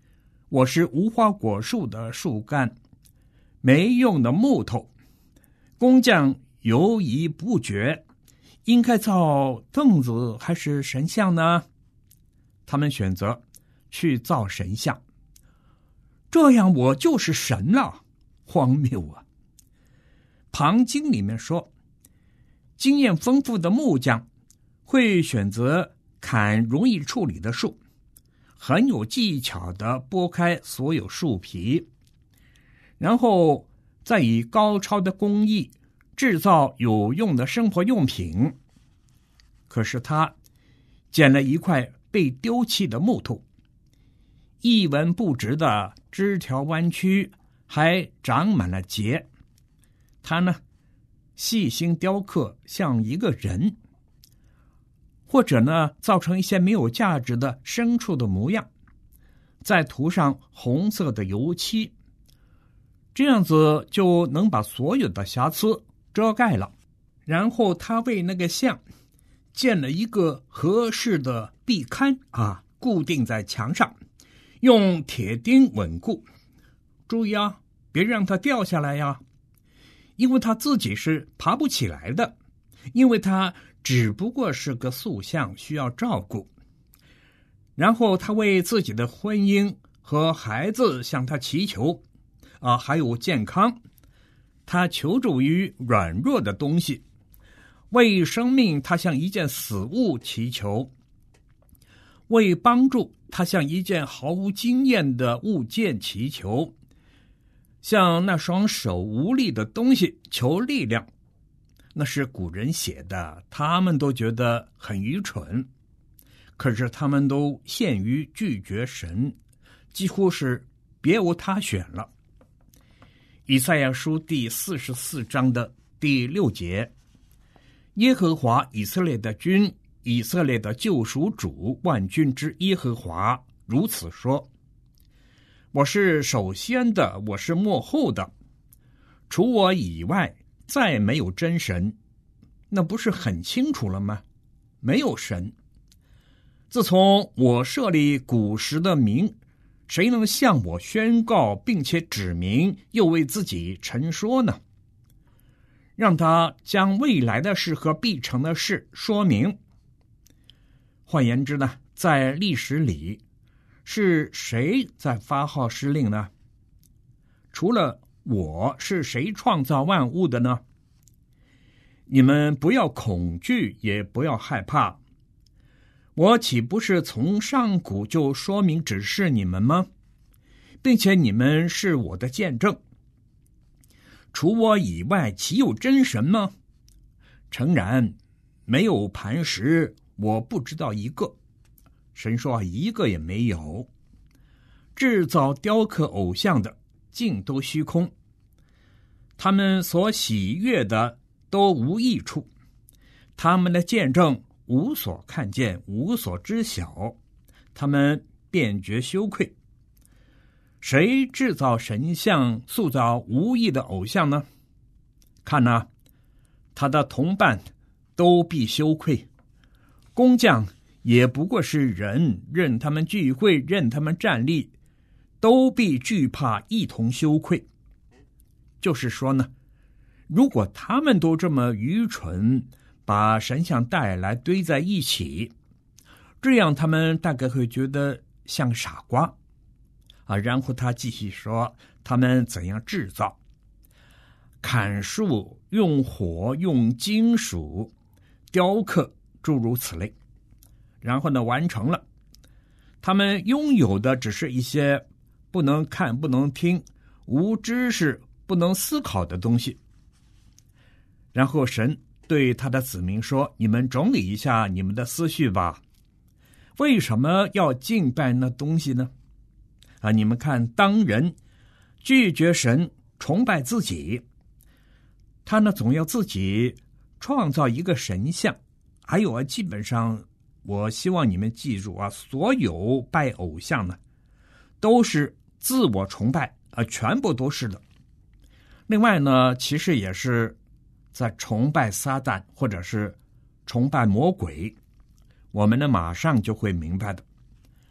我是无花果树的树干，没用的木头，工匠犹疑不决，应该造凳子还是神像呢？他们选择去造神像，这样我就是神了，荒谬啊！旁经里面说，经验丰富的木匠会选择砍容易处理的树，很有技巧地剥开所有树皮，然后再以高超的工艺制造有用的生活用品。可是他捡了一块被丢弃的木头，一文不值的枝条弯曲，还长满了结。他呢，细心雕刻像一个人，或者呢，造成一些没有价值的牲畜的模样，再涂上红色的油漆，这样子就能把所有的瑕疵遮盖了。然后他为那个像建了一个合适的壁龛固定在墙上，用铁钉稳固。注意啊，别让它掉下来呀，因为他自己是爬不起来的，因为他只不过是个塑像，需要照顾。然后他为自己的婚姻和孩子向他祈求还有健康。他求助于软弱的东西，为生命他向一件死物祈求，为帮助他向一件毫无经验的物件祈求，向那双手无力的东西求力量。那是古人写的，他们都觉得很愚蠢，可是他们都陷于拒绝神，几乎是别无他选了。以赛亚书第44章的第6节，耶和华以色列的君，以色列的救赎主，万军之耶和华如此说：我是首先的，我是末后的，除我以外再没有真神。那不是很清楚了吗？没有神。自从我设立古时的名，谁能向我宣告并且指明，又为自己陈说呢？让他将未来的事和必成的事说明。换言之呢，在历史里是谁在发号施令呢？除了我，是谁创造万物的呢？你们不要恐惧，也不要害怕。我岂不是从上古就说明指示你们吗？并且你们是我的见证。除我以外，岂有真神吗？诚然，没有磐石，我不知道一个。神说一个也没有。制造雕刻偶像的，尽都虚空。他们所喜悦的都无益处，他们的见证无所看见，无所知晓，他们便觉羞愧。谁制造神像，塑造无益的偶像呢？看哪，他的同伴都必羞愧，工匠也不过是人，任他们聚会，任他们站立，都必惧怕，一同羞愧。就是说呢，如果他们都这么愚蠢，把神像带来堆在一起，这样他们大概会觉得像傻瓜然后他继续说他们怎样制造，砍树，用火，用金属雕刻，诸如此类。然后呢，完成了，他们拥有的只是一些不能看，不能听，无知识，不能思考的东西。然后神对他的子民说，你们整理一下你们的思绪吧，为什么要敬拜那东西呢？你们看，当人拒绝神，崇拜自己，他呢总要自己创造一个神像。还有基本上我希望你们记住所有拜偶像呢都是自我崇拜全部都是的。另外呢，其实也是在崇拜撒旦，或者是崇拜魔鬼，我们呢马上就会明白的。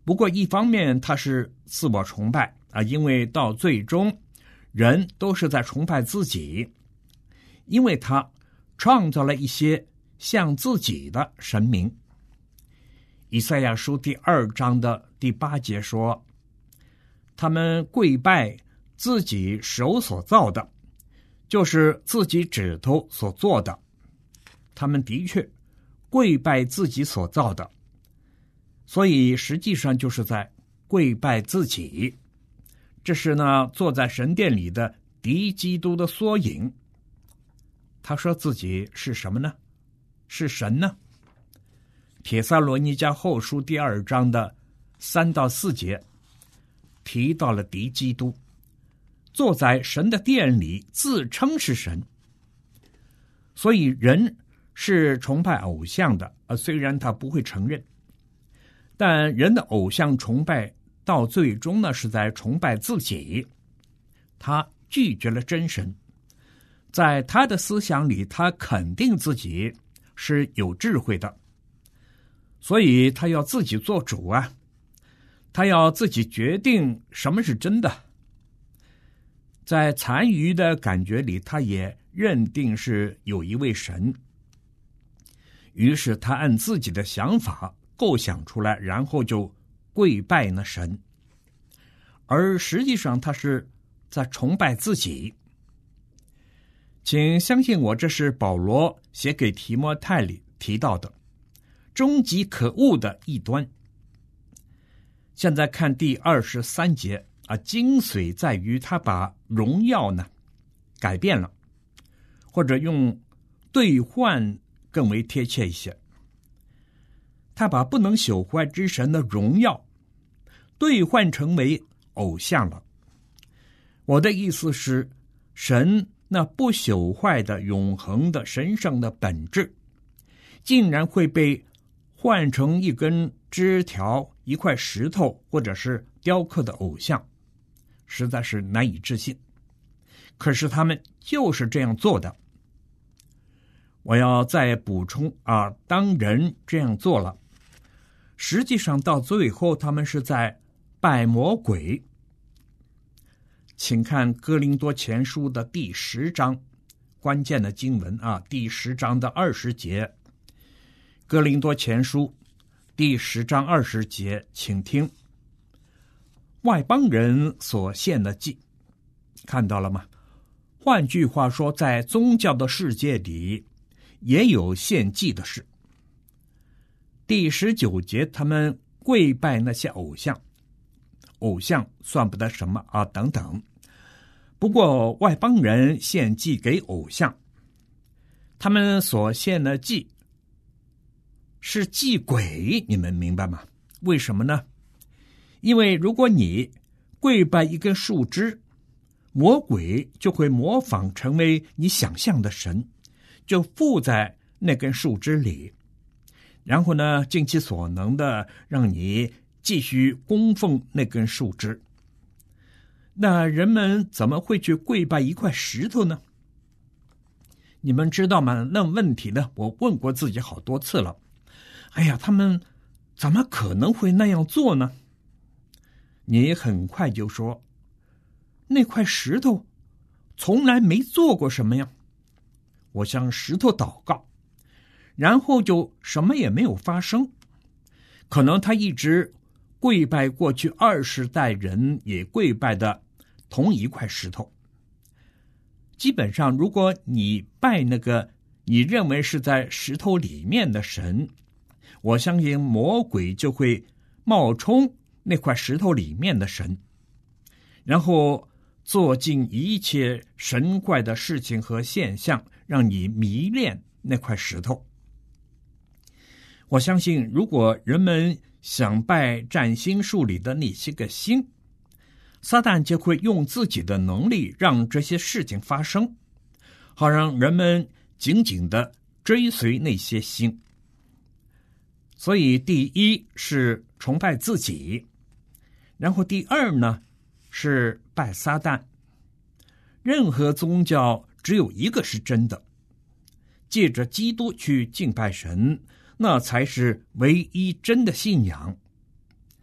不过一方面他是自我崇拜啊，因为到最终人都是在崇拜自己，因为他创造了一些像自己的神明。以赛亚书第2章的第8节说，他们跪拜自己手所造的，就是自己指头所做的。他们的确跪拜自己所造的，所以实际上就是在跪拜自己。这是呢，坐在神殿里的敌基督的缩影。他说自己是什么呢？是神呢？帖撒罗尼迦后书第2章的3到4节提到了敌基督坐在神的殿里自称是神。所以人是崇拜偶像的，虽然他不会承认，但人的偶像崇拜到最终呢，是在崇拜自己。他拒绝了真神，在他的思想里，他肯定自己是有智慧的，所以他要自己做主啊，他要自己决定什么是真的。在残余的感觉里，他也认定是有一位神，于是他按自己的想法构想出来，然后就跪拜那神，而实际上他是在崇拜自己。请相信我，这是保罗写给提摩太里提到的终极可恶的异端。现在看第23节啊，精髓在于他把荣耀呢改变了，或者用兑换更为贴切一些，他把不能朽坏之神的荣耀兑换成为偶像了。我的意思是，神那不朽坏的永恒的神圣的本质竟然会被换成一根枝条、一块石头或者是雕刻的偶像，实在是难以置信。可是他们就是这样做的。我要再补充啊，当人这样做了，实际上到最后他们是在拜魔鬼。请看哥林多前书的第10章，关键的经文啊，第10章的20节。哥林多前书第10章20节，请听：外邦人所献的祭，看到了吗？换句话说，在宗教的世界里也有献祭的事。第19节，他们跪拜那些偶像，偶像算不得什么啊，等等。不过外邦人献祭给偶像，他们所献的祭是祭鬼，你们明白吗？为什么呢？因为如果你跪拜一根树枝，魔鬼就会模仿成为你想象的神，就附在那根树枝里，然后呢，尽其所能的让你继续供奉那根树枝。那人们怎么会去跪拜一块石头呢？你们知道吗？那问题呢，我问过自己好多次了。哎呀，他们怎么可能会那样做呢？你很快就说，那块石头从来没做过什么呀。我向石头祷告，然后就什么也没有发生。可能他一直跪拜过去20代人也跪拜的同一块石头。基本上，如果你拜那个你认为是在石头里面的神，我相信魔鬼就会冒充那块石头里面的神，然后做尽一切神怪的事情和现象，让你迷恋那块石头。我相信，如果人们想拜占星术里的那些个星，撒旦就会用自己的能力让这些事情发生，好让人们紧紧地追随那些星。所以第一是崇拜自己，然后第二呢是拜撒旦。任何宗教只有一个是真的，借着基督去敬拜神，那才是唯一真的信仰。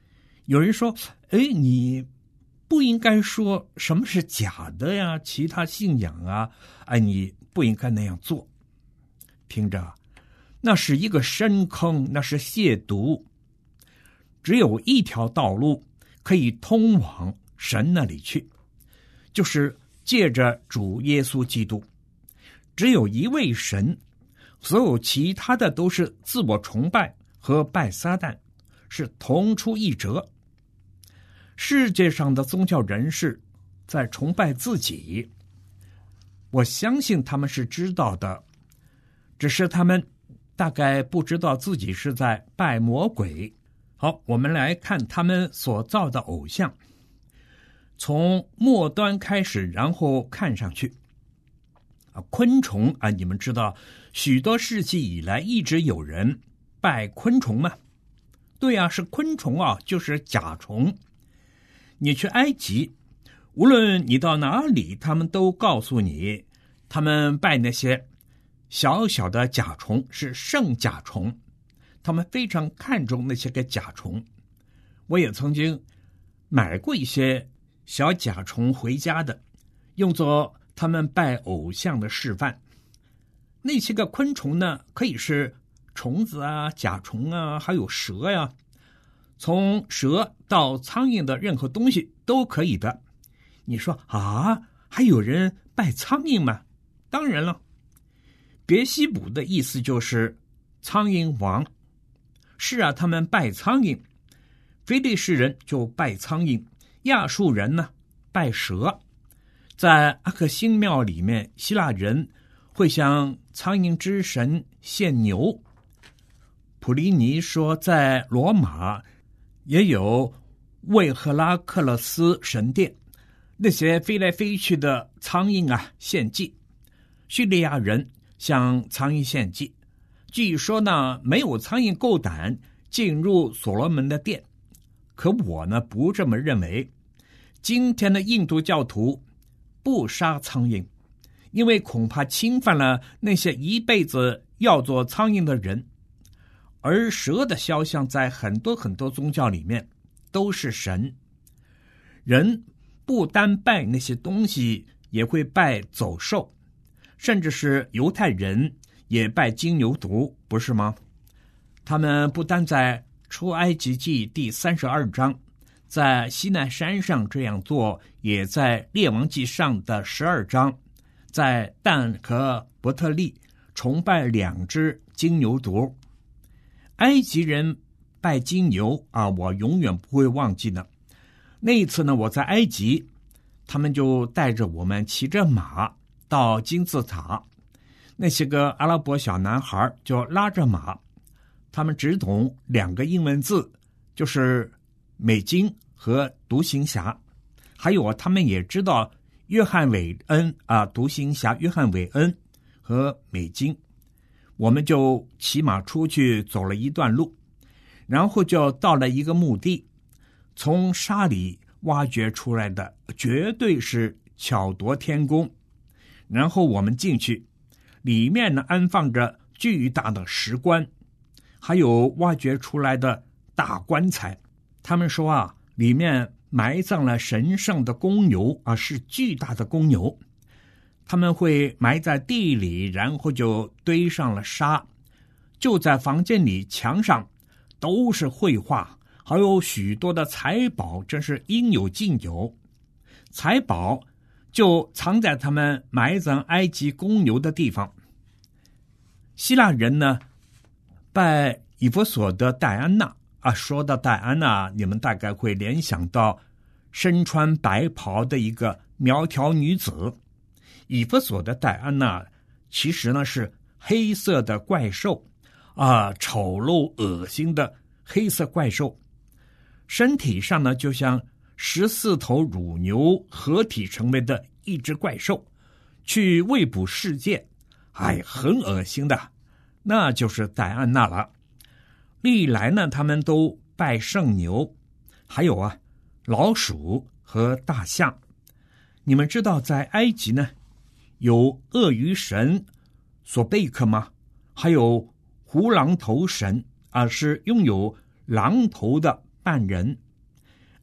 有人说，你不应该说什么是假的呀，其他信仰啊，你不应该那样做。听着，那是一个深坑，那是亵渎。只有一条道路可以通往神那里去，就是借着主耶稣基督。只有一位神，所有其他的都是自我崇拜和拜撒旦，是同出一辙。世界上的宗教人士在崇拜自己，我相信他们是知道的，只是他们大概不知道自己是在拜魔鬼。好，我们来看他们所造的偶像，从末端开始，然后看上去。昆虫你们知道许多世纪以来一直有人拜昆虫吗？对啊，是昆虫就是甲虫。你去埃及，无论你到哪里，他们都告诉你，他们拜那些小小的甲虫是圣甲虫，他们非常看重那些个甲虫。我也曾经买过一些小甲虫回家的，用作他们拜偶像的示范。那些个昆虫呢，可以是虫子啊、甲虫啊，还有蛇呀，从蛇到苍蝇的任何东西都可以的。你说还有人拜苍蝇吗？当然了，别西卜的意思就是苍蝇王。是啊，他们拜苍蝇。非利士人就拜苍蝇，亚述人呢拜蛇。在阿克新庙里面，希腊人会向苍蝇之神献牛。普利尼说，在罗马也有魏赫拉克勒斯神殿，那些飞来飞去的苍蝇献祭。叙利亚人向苍蝇献祭。据说呢，没有苍蝇够胆进入所罗门的殿。可我呢不这么认为。今天的印度教徒不杀苍蝇，因为恐怕侵犯了那些一辈子要做苍蝇的人。而蛇的肖像在很多很多宗教里面都是神。人不单拜那些东西，也会拜走兽，甚至是犹太人也拜金牛犊，不是吗？他们不单在出埃及记第32章在西奈山上这样做，也在列王记上的12章在但和伯特利崇拜2只金牛犊。埃及人拜金牛我永远不会忘记的。那一次呢，我在埃及，他们就带着我们骑着马到金字塔，那些个阿拉伯小男孩就拉着马，他们只懂2个英文字，就是美金和独行侠。还有他们也知道约翰韦恩独行侠约翰韦恩和美金。我们就骑马出去走了一段路，然后就到了一个墓地，从沙里挖掘出来的，绝对是巧夺天工。然后我们进去，里面呢安放着巨大的石棺，还有挖掘出来的大棺材。他们说里面埋葬了神圣的公牛是巨大的公牛。他们会埋在地里，然后就堆上了沙，就在房间里墙上都是绘画，还有许多的财宝，真是应有尽有。财宝就藏在他们埋葬埃及公牛的地方。希腊人呢拜以弗所的戴安娜说到戴安娜，你们大概会联想到身穿白袍的一个苗条女子。以弗所的戴安娜其实呢是黑色的怪兽丑陋恶心的黑色怪兽，身体上呢就像14头乳牛合体成为的一只怪兽，去喂捕世界，很恶心的，那就是戴安娜了。历来呢他们都拜圣牛，还有老鼠和大象。你们知道在埃及呢有鳄鱼神索贝克吗？还有胡狼头神是拥有狼头的半人。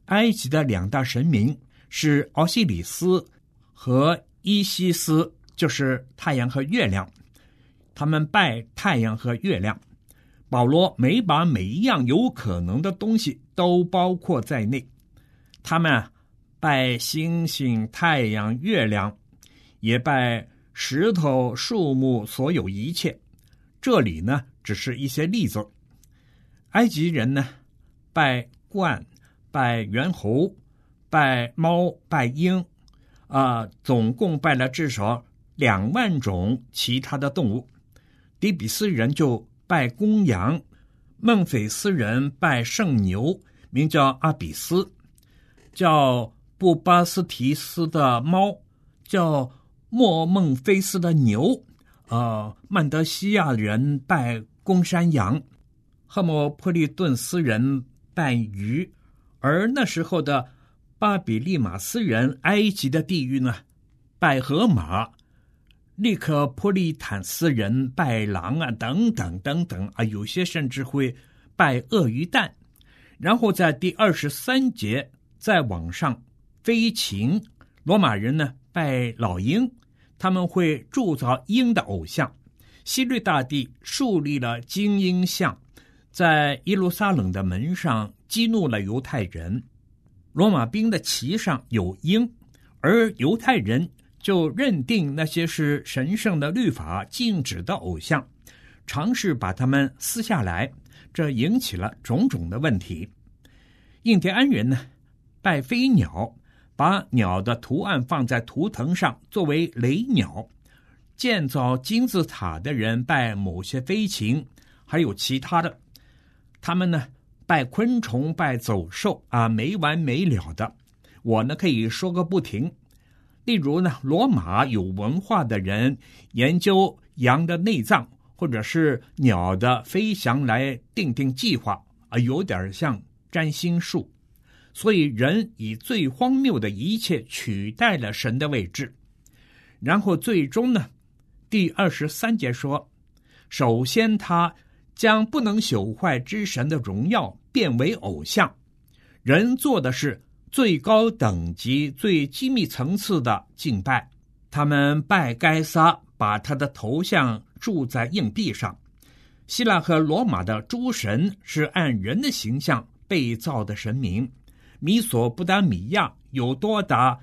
埃及的两大神明是奥西里斯和伊西斯，就是太阳和月亮，他们拜太阳和月亮。保罗没把每一样有可能的东西都包括在内，他们拜星星、太阳、月亮，也拜石头、树木，所有一切。这里呢，只是一些例子。埃及人呢，拜鹳、拜猿猴、拜猫、拜鹰，总共拜了至少2万种其他的动物。底比斯人就拜公羊，孟菲斯人拜圣牛，名叫阿比斯，叫布巴斯提斯的猫，叫莫孟菲斯的牛，曼德西亚人拜公山羊，赫莫普利顿斯人拜鱼，而那时候的巴比利马斯人，埃及的地狱呢，拜河马，利克波利坦斯人拜狼啊，等等等等啊，有些甚至会拜鳄鱼蛋。然后在第23节再往上飞禽，罗马人呢拜老鹰，他们会铸造鹰的偶像。希律大帝树立了金鹰像，在耶路撒冷的门上激怒了犹太人。罗马兵的旗上有鹰，而犹太人就认定那些是神圣的律法禁止的偶像，尝试把它们撕下来，这引起了种种的问题。印第安人呢，拜飞鸟，把鸟的图案放在图腾上作为雷鸟。建造金字塔的人拜某些飞禽，还有其他的。他们呢，拜昆虫，拜走兽啊，没完没了的。我呢，可以说个不停。例如呢，罗马有文化的人研究羊的内脏，或者是鸟的飞翔来定计划啊，有点像占星术。所以人以最荒谬的一切取代了神的位置。然后最终呢，第23节说，首先他将不能朽坏之神的荣耀变为偶像。人做的是最高等级、最机密层次的敬拜。他们拜该撒，把他的头像铸在硬币上。希腊和罗马的诸神是按人的形象被造的神明。米索不达米亚有多达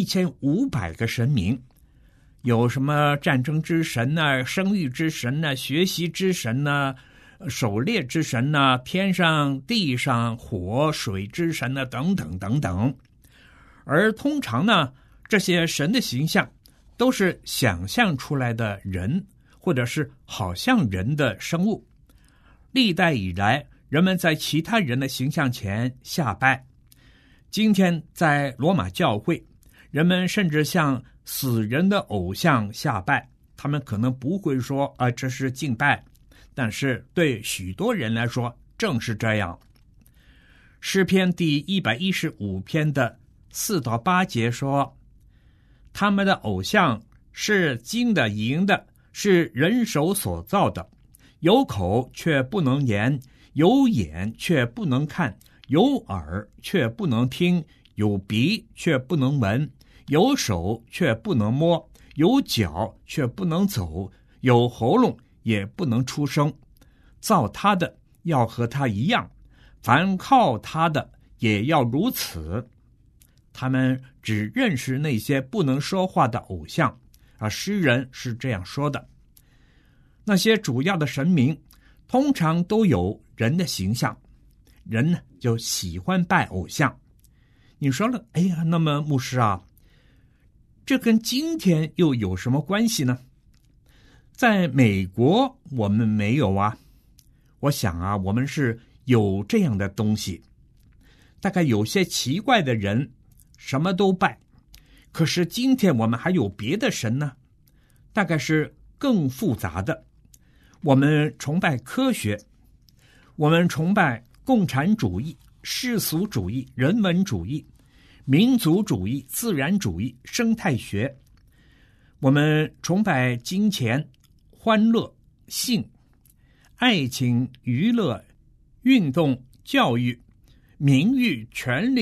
1500个神明，有什么战争之神啊、生育之神啊、学习之神啊、狩猎之神啊、天上地上火水之神啊，等等等等。而通常呢，这些神的形象都是想象出来的人，或者是好像人的生物。历代以来，人们在其他人的形象前下拜。今天在罗马教会，人们甚至向死人的偶像下拜。他们可能不会说这是敬拜，但是对许多人来说正是这样。诗篇第115篇的4到8节说，他们的偶像是金的、银的，是人手所造的，有口却不能言，有眼却不能看，有耳却不能听，有鼻却不能闻，有手却不能摸，有脚却不能走，有喉咙也不能出声。造他的要和他一样，凡靠他的也要如此。他们只认识那些不能说话的偶像，诗人是这样说的。那些主要的神明通常都有人的形象，人呢就喜欢拜偶像。你说了，那么牧师啊，这跟今天又有什么关系呢？在美国我们没有啊。我想啊，我们是有这样的东西。大概有些奇怪的人什么都拜，可是今天我们还有别的神呢，大概是更复杂的。我们崇拜科学，我们崇拜共产主义、世俗主义、人文主义、民族主义、自然主义、生态学。我们崇拜金钱、欢乐、性、爱情、娱乐、运动、教育、名誉、权利、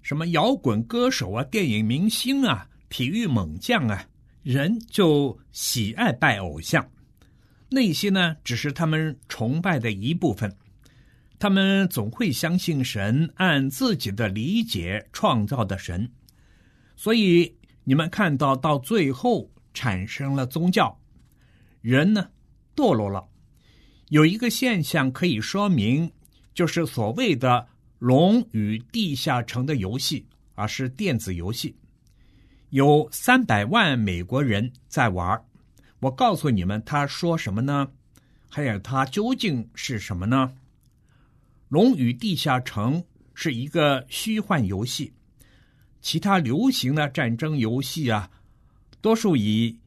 什么摇滚歌手啊、电影明星啊、体育猛将啊，人就喜爱拜偶像。那些呢，只是他们崇拜的一部分。他们总会相信神按自己的理解创造的神。所以你们看到最后产生了宗教，人呢堕落了。有一个现象可以说明，就是所谓的龙与地下城的游戏，而是电子游戏，有300万美国人在玩。我告诉你们他说什么呢？还有他究竟是什么呢？龙与地下城是一个虚幻游戏，其他流行的战争游戏啊，多数以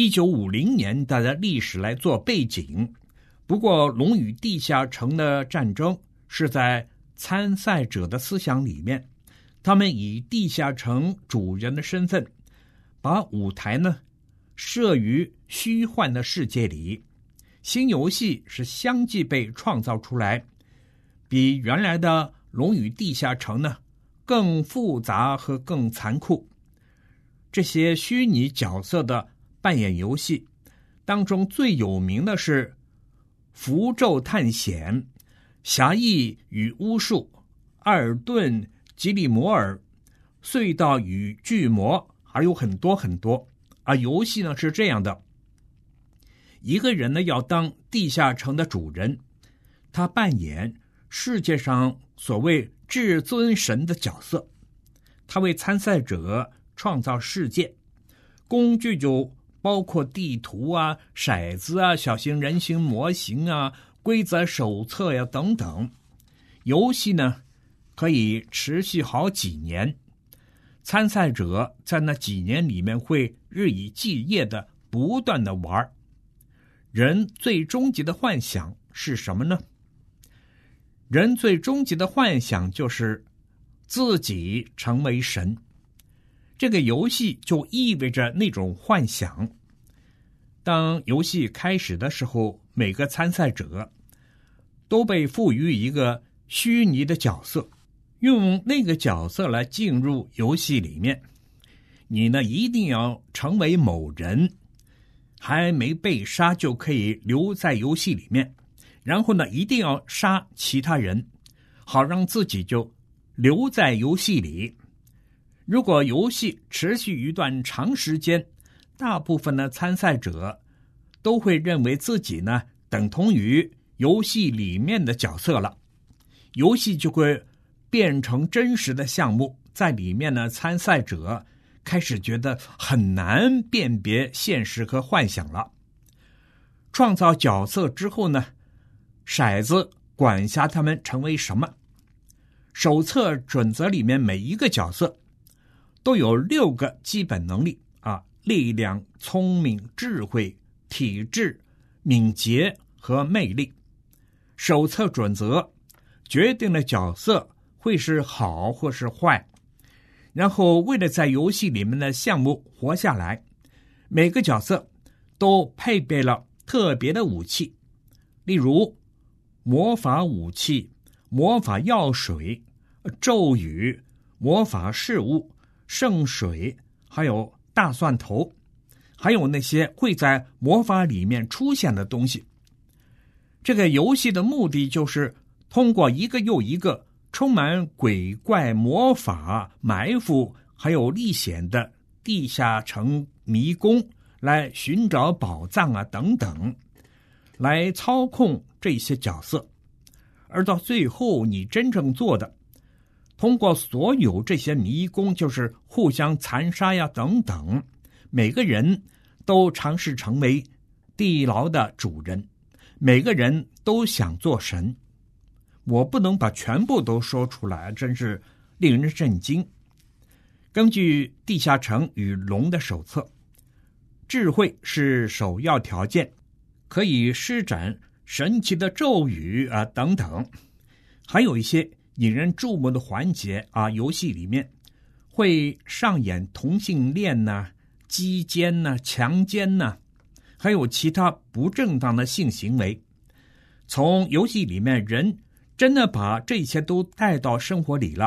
1950年代的历史来做背景。不过龙与地下城的战争是在参赛者的思想里面，他们以地下城主人的身份，把舞台呢设于虚幻的世界里。新游戏是相继被创造出来，比原来的龙与地下城呢更复杂和更残酷。这些虚拟角色的扮演游戏当中，最有名的是符咒探险、侠义与巫术、艾尔顿、吉里摩尔、隧道与巨魔，还有很多很多。游戏呢是这样的，一个人呢要当地下城的主人，他扮演世界上所谓至尊神的角色，他为参赛者创造世界，工具就包括地图啊、骰子啊、小型人形模型啊、规则手册呀等等。游戏呢可以持续好几年，参赛者在那几年里面会日以继夜的不断的玩。人最终极的幻想是什么呢？人最终极的幻想就是自己成为神。这个游戏就意味着那种幻想。当游戏开始的时候，每个参赛者都被赋予一个虚拟的角色，用那个角色来进入游戏里面。你呢一定要成为某人，还没被杀就可以留在游戏里面，然后呢一定要杀其他人，好让自己就留在游戏里。如果游戏持续一段长时间，大部分的参赛者都会认为自己呢等同于游戏里面的角色了，游戏就会变成真实的项目。在里面呢，参赛者开始觉得很难辨别现实和幻想了。创造角色之后呢，骰子管辖他们成为什么。手册准则里面每一个角色都有6个基本能力力量、聪明、智慧、体质、敏捷和魅力。手册准则决定了角色会是好或是坏，然后为了在游戏里面的项目活下来，每个角色都配备了特别的武器，例如魔法武器、魔法药水、咒语、魔法事物、圣水，还有大蒜头，还有那些会在魔法里面出现的东西。这个游戏的目的就是通过一个又一个充满鬼怪、魔法、埋伏还有历险的地下城迷宫来寻找宝藏等等，来操控这些角色。而到最后你真正做的，通过所有这些迷宫，就是互相残杀等等，每个人都尝试成为地牢的主人，每个人都想做神。我不能把全部都说出来，真是令人震惊。根据地下城与龙的手册，智慧是首要条件，可以施展神奇的咒语等等。还有一些引人注目的环节游戏里面会上演同性恋击奸强奸还有其他不正当的性行为。从游戏里面，人真的把这些都带到生活里了，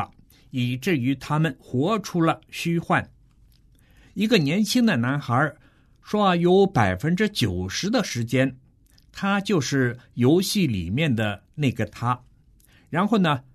以至于他们活出了虚幻。一个年轻的男孩说有 90% 的时间他就是游戏里面的那个他，然后呢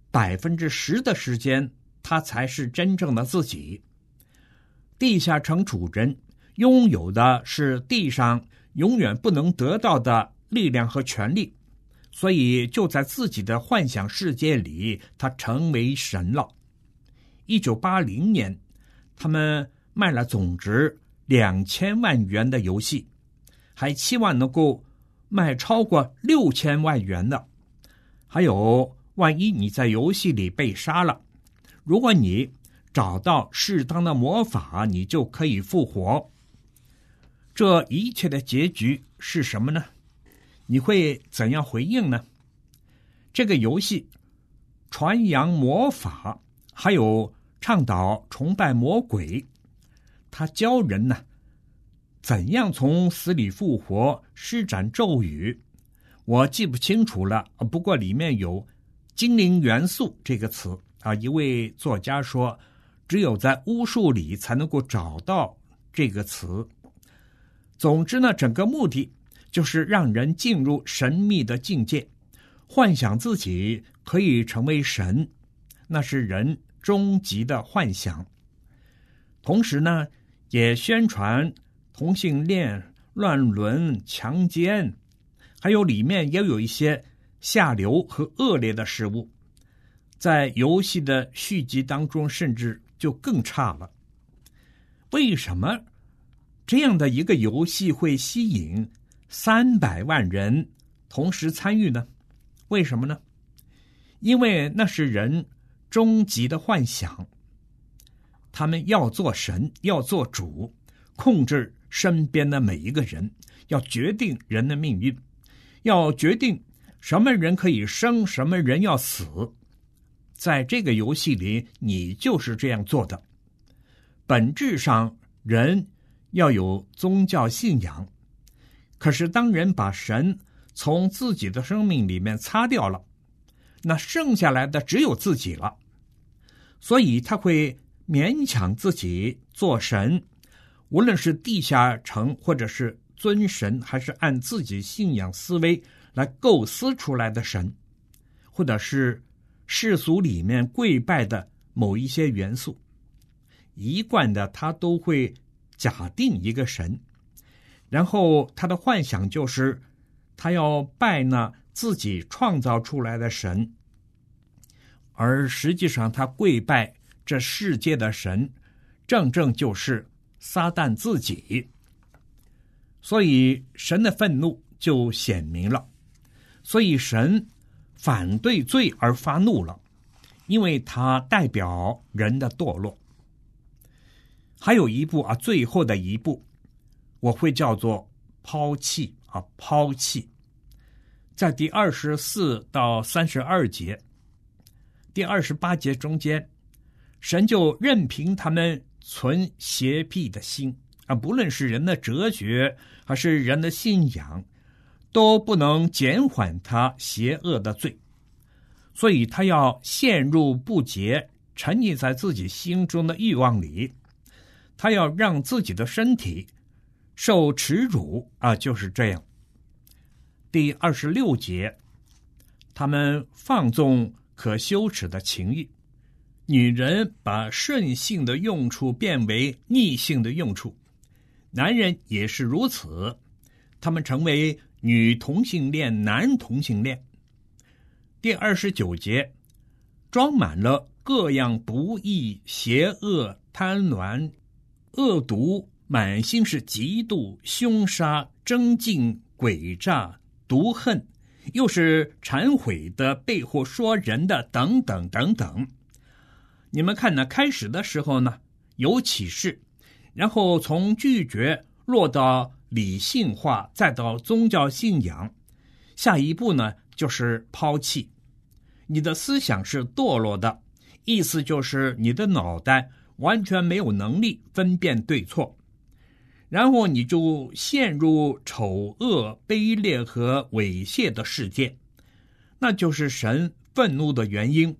10% 的时间他才是真正的自己。地下城主人拥有的是地上永远不能得到的力量和权力，所以就在自己的幻想世界里他成为神了。1980年他们卖了总值2000万元的游戏，还期望能够卖超过6000万元的。还有，万一你在游戏里被杀了，如果你找到适当的魔法，你就可以复活。这一切的结局是什么呢？你会怎样回应呢？这个游戏传扬魔法，还有倡导崇拜魔鬼，他教人呢怎样从死里复活，施展咒语。我记不清楚了，不过里面有精灵元素这个词啊。一位作家说，只有在巫术里才能够找到这个词。总之呢，整个目的就是让人进入神秘的境界，幻想自己可以成为神，那是人终极的幻想。同时呢，也宣传同性恋、乱伦、强奸，还有里面也有一些下流和恶劣的事物。在游戏的续集当中，甚至就更差了。为什么这样的一个游戏会吸引300万人同时参与呢？为什么呢？因为那是人终极的幻想。他们要做神，要做主，控制身边的每一个人，要决定人的命运，要决定什么人可以生，什么人要死。在这个游戏里，你就是这样做的。本质上，人要有宗教信仰，可是当人把神从自己的生命里面擦掉了，那剩下来的只有自己了。所以他会勉强自己做神，无论是地下城或者是尊神，还是按自己信仰思维来构思出来的神，或者是世俗里面跪拜的某一些元素，一贯的他都会假定一个神，然后他的幻想就是他要拜那自己创造出来的神，而实际上他跪拜这世界的神，正正就是撒旦自己。所以神的愤怒就显明了，所以神反对罪而发怒了，因为它代表人的堕落。还有一步最后的一步我会叫做抛弃抛弃。在第24到32节，第28节中间，神就任凭他们存邪僻的心不论是人的哲学还是人的信仰，都不能减缓他邪恶的罪，所以他要陷入不洁，沉溺在自己心中的欲望里，他要让自己的身体受耻辱就是这样。第26节，他们放纵可羞耻的情欲，女人把顺性的用处变为逆性的用处，男人也是如此，他们成为女同性恋、男同性恋。第29节，装满了各样不义、邪恶、贪婪、恶毒，满心是嫉妒、凶杀、争竞、诡诈、毒恨，又是忏悔的、背后说人的，等等等等。你们看呢，开始的时候呢有启示，然后从拒绝落到理性化，再到宗教信仰，下一步呢就是抛弃。你的思想是堕落的，意思就是你的脑袋完全没有能力分辨对错，然后你就陷入丑恶、卑劣和猥亵的世界，那就是神愤怒的原因，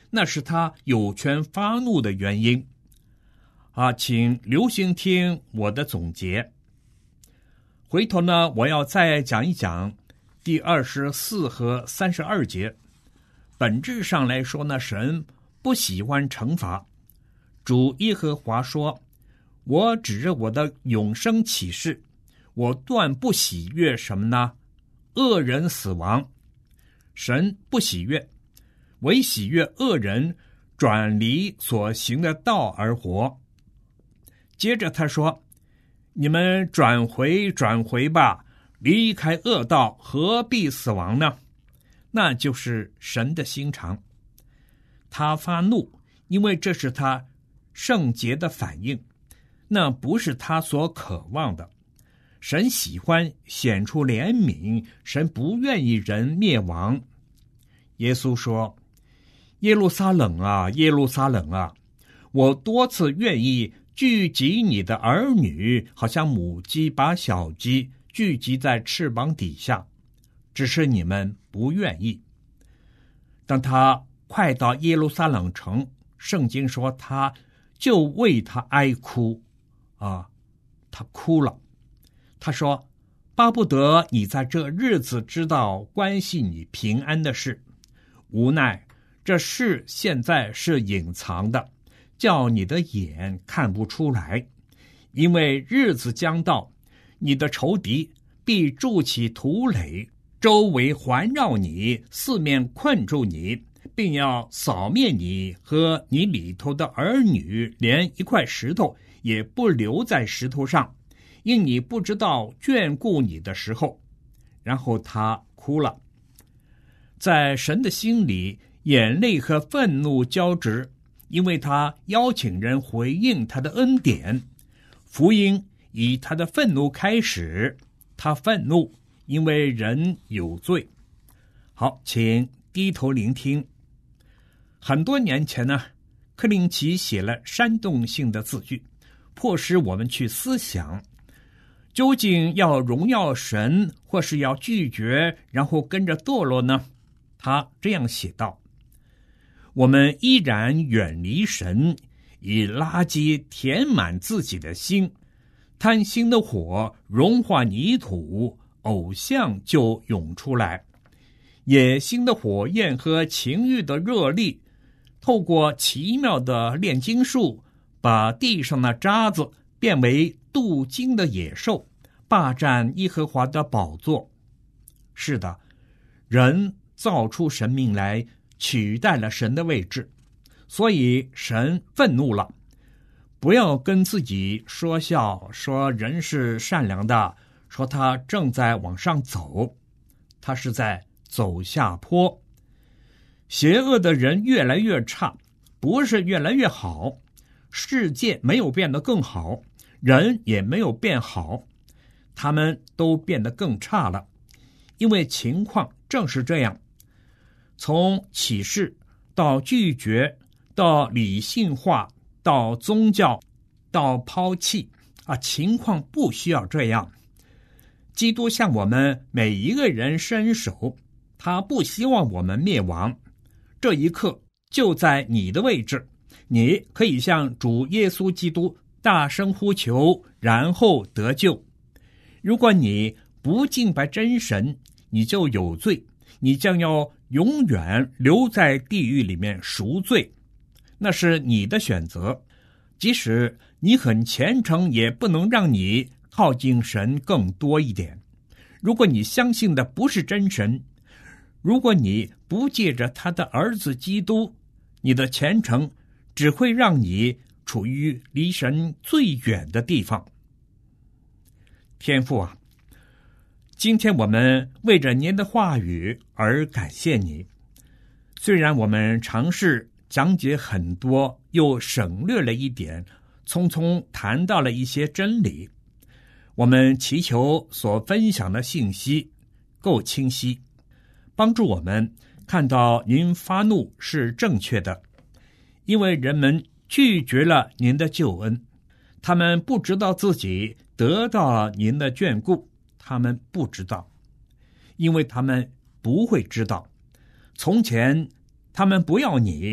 那是他有权发怒的原因。请留心听我的总结。回头呢，我要再讲一讲第24和32节。本质上来说呢，神不喜欢惩罚。主耶和华说，我指着我的永生启示，我断不喜悦什么呢？恶人死亡。神不喜悦，唯喜悦恶人转离所行的道而活。接着他说，你们转回吧，离开恶道，何必死亡呢？那就是神的心肠。他发怒，因为这是他圣洁的反应，那不是他所渴望的。神喜欢显出怜悯，神不愿意人灭亡。耶稣说，耶路撒冷啊，耶路撒冷啊，我多次愿意聚集你的儿女，好像母鸡把小鸡聚集在翅膀底下，只是你们不愿意。当他快到耶路撒冷城，圣经说他就为他哀哭他哭了。他说，巴不得你在这日子知道关系你平安的事，无奈这事现在是隐藏的，叫你的眼看不出来。因为日子将到，你的仇敌必筑起土垒，周围环绕你，四面困住你，并要扫灭你和你里头的儿女，连一块石头也不留在石头上，因你不知道眷顾你的时候。然后他哭了。在神的心里，眼泪和愤怒交织，因为他邀请人回应他的恩典。福音以他的愤怒开始，他愤怒，因为人有罪。好，请低头聆听。很多年前呢，克林奇写了煽动性的字句，迫使我们去思想，究竟要荣耀神，或是要拒绝，然后跟着堕落呢？他这样写道，我们依然远离神，以垃圾填满自己的心，贪心的火融化泥土，偶像就涌出来。野心的火焰和情欲的热力，透过奇妙的炼金术，把地上的渣子变为镀金的野兽，霸占耶和华的宝座。是的，人造出神命来，取代了神的位置，所以神愤怒了。不要跟自己说笑，说人是善良的，说他正在往上走，他是在走下坡。邪恶的人越来越差，不是越来越好。世界没有变得更好，人也没有变好，他们都变得更差了。因为情况正是这样，从启示到拒绝，到理性化，到宗教，到抛弃情况不需要这样。基督向我们每一个人伸手，他不希望我们灭亡。这一刻就在你的位置，你可以向主耶稣基督大声呼求，然后得救。如果你不敬拜真神，你就有罪，你将要永远留在地狱里面赎罪。那是你的选择，即使你很虔诚，也不能让你靠近神更多一点。如果你相信的不是真神，如果你不借着他的儿子基督，你的虔诚只会让你处于离神最远的地方。天父啊，今天我们为着您的话语而感谢你。虽然我们尝试讲解很多，又省略了一点，匆匆谈到了一些真理，我们祈求所分享的信息够清晰，帮助我们看到您发怒是正确的，因为人们拒绝了您的救恩，他们不知道自己得到您的眷顾，他们不知道，因为他们不会知道。从前他们不要你，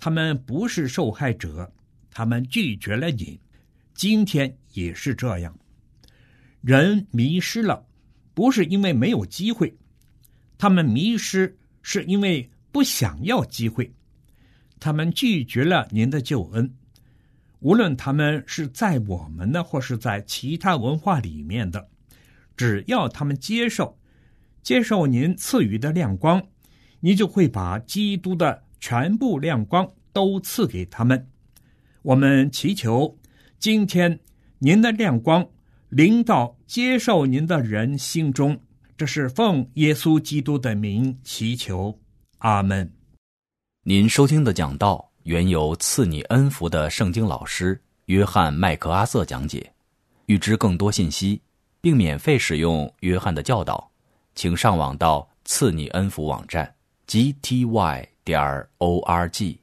他们不是受害者，他们拒绝了你，今天也是这样。人迷失了，不是因为没有机会，他们迷失是因为不想要机会，他们拒绝了您的救恩。无论他们是在我们的或是在其他文化里面的，只要他们接受您赐予的亮光，你就会把基督的全部亮光都赐给他们。我们祈求今天您的亮光临到接受您的人心中，这是奉耶稣基督的名祈求，阿们。 您收听的讲道原由赐你恩福的圣经老师约翰麦克阿瑟讲解。欲知更多信息并免费使用约翰的教导，请上网到赐你恩福网站 gty.org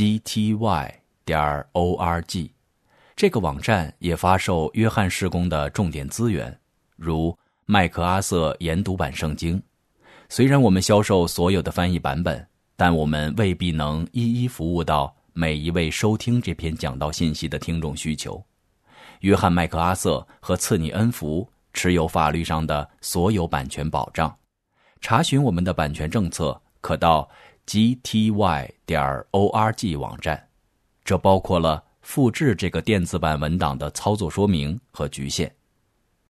gty.org。 这个网站也发售约翰事工的重点资源，如麦克阿瑟研读版圣经。虽然我们销售所有的翻译版本，但我们未必能一一服务到每一位收听这篇讲道信息的听众需求。约翰麦克阿瑟和赐你恩福持有法律上的所有版权保障。查询我们的版权政策，可到 gty.org 网站，这包括了复制这个电子版文档的操作说明和局限。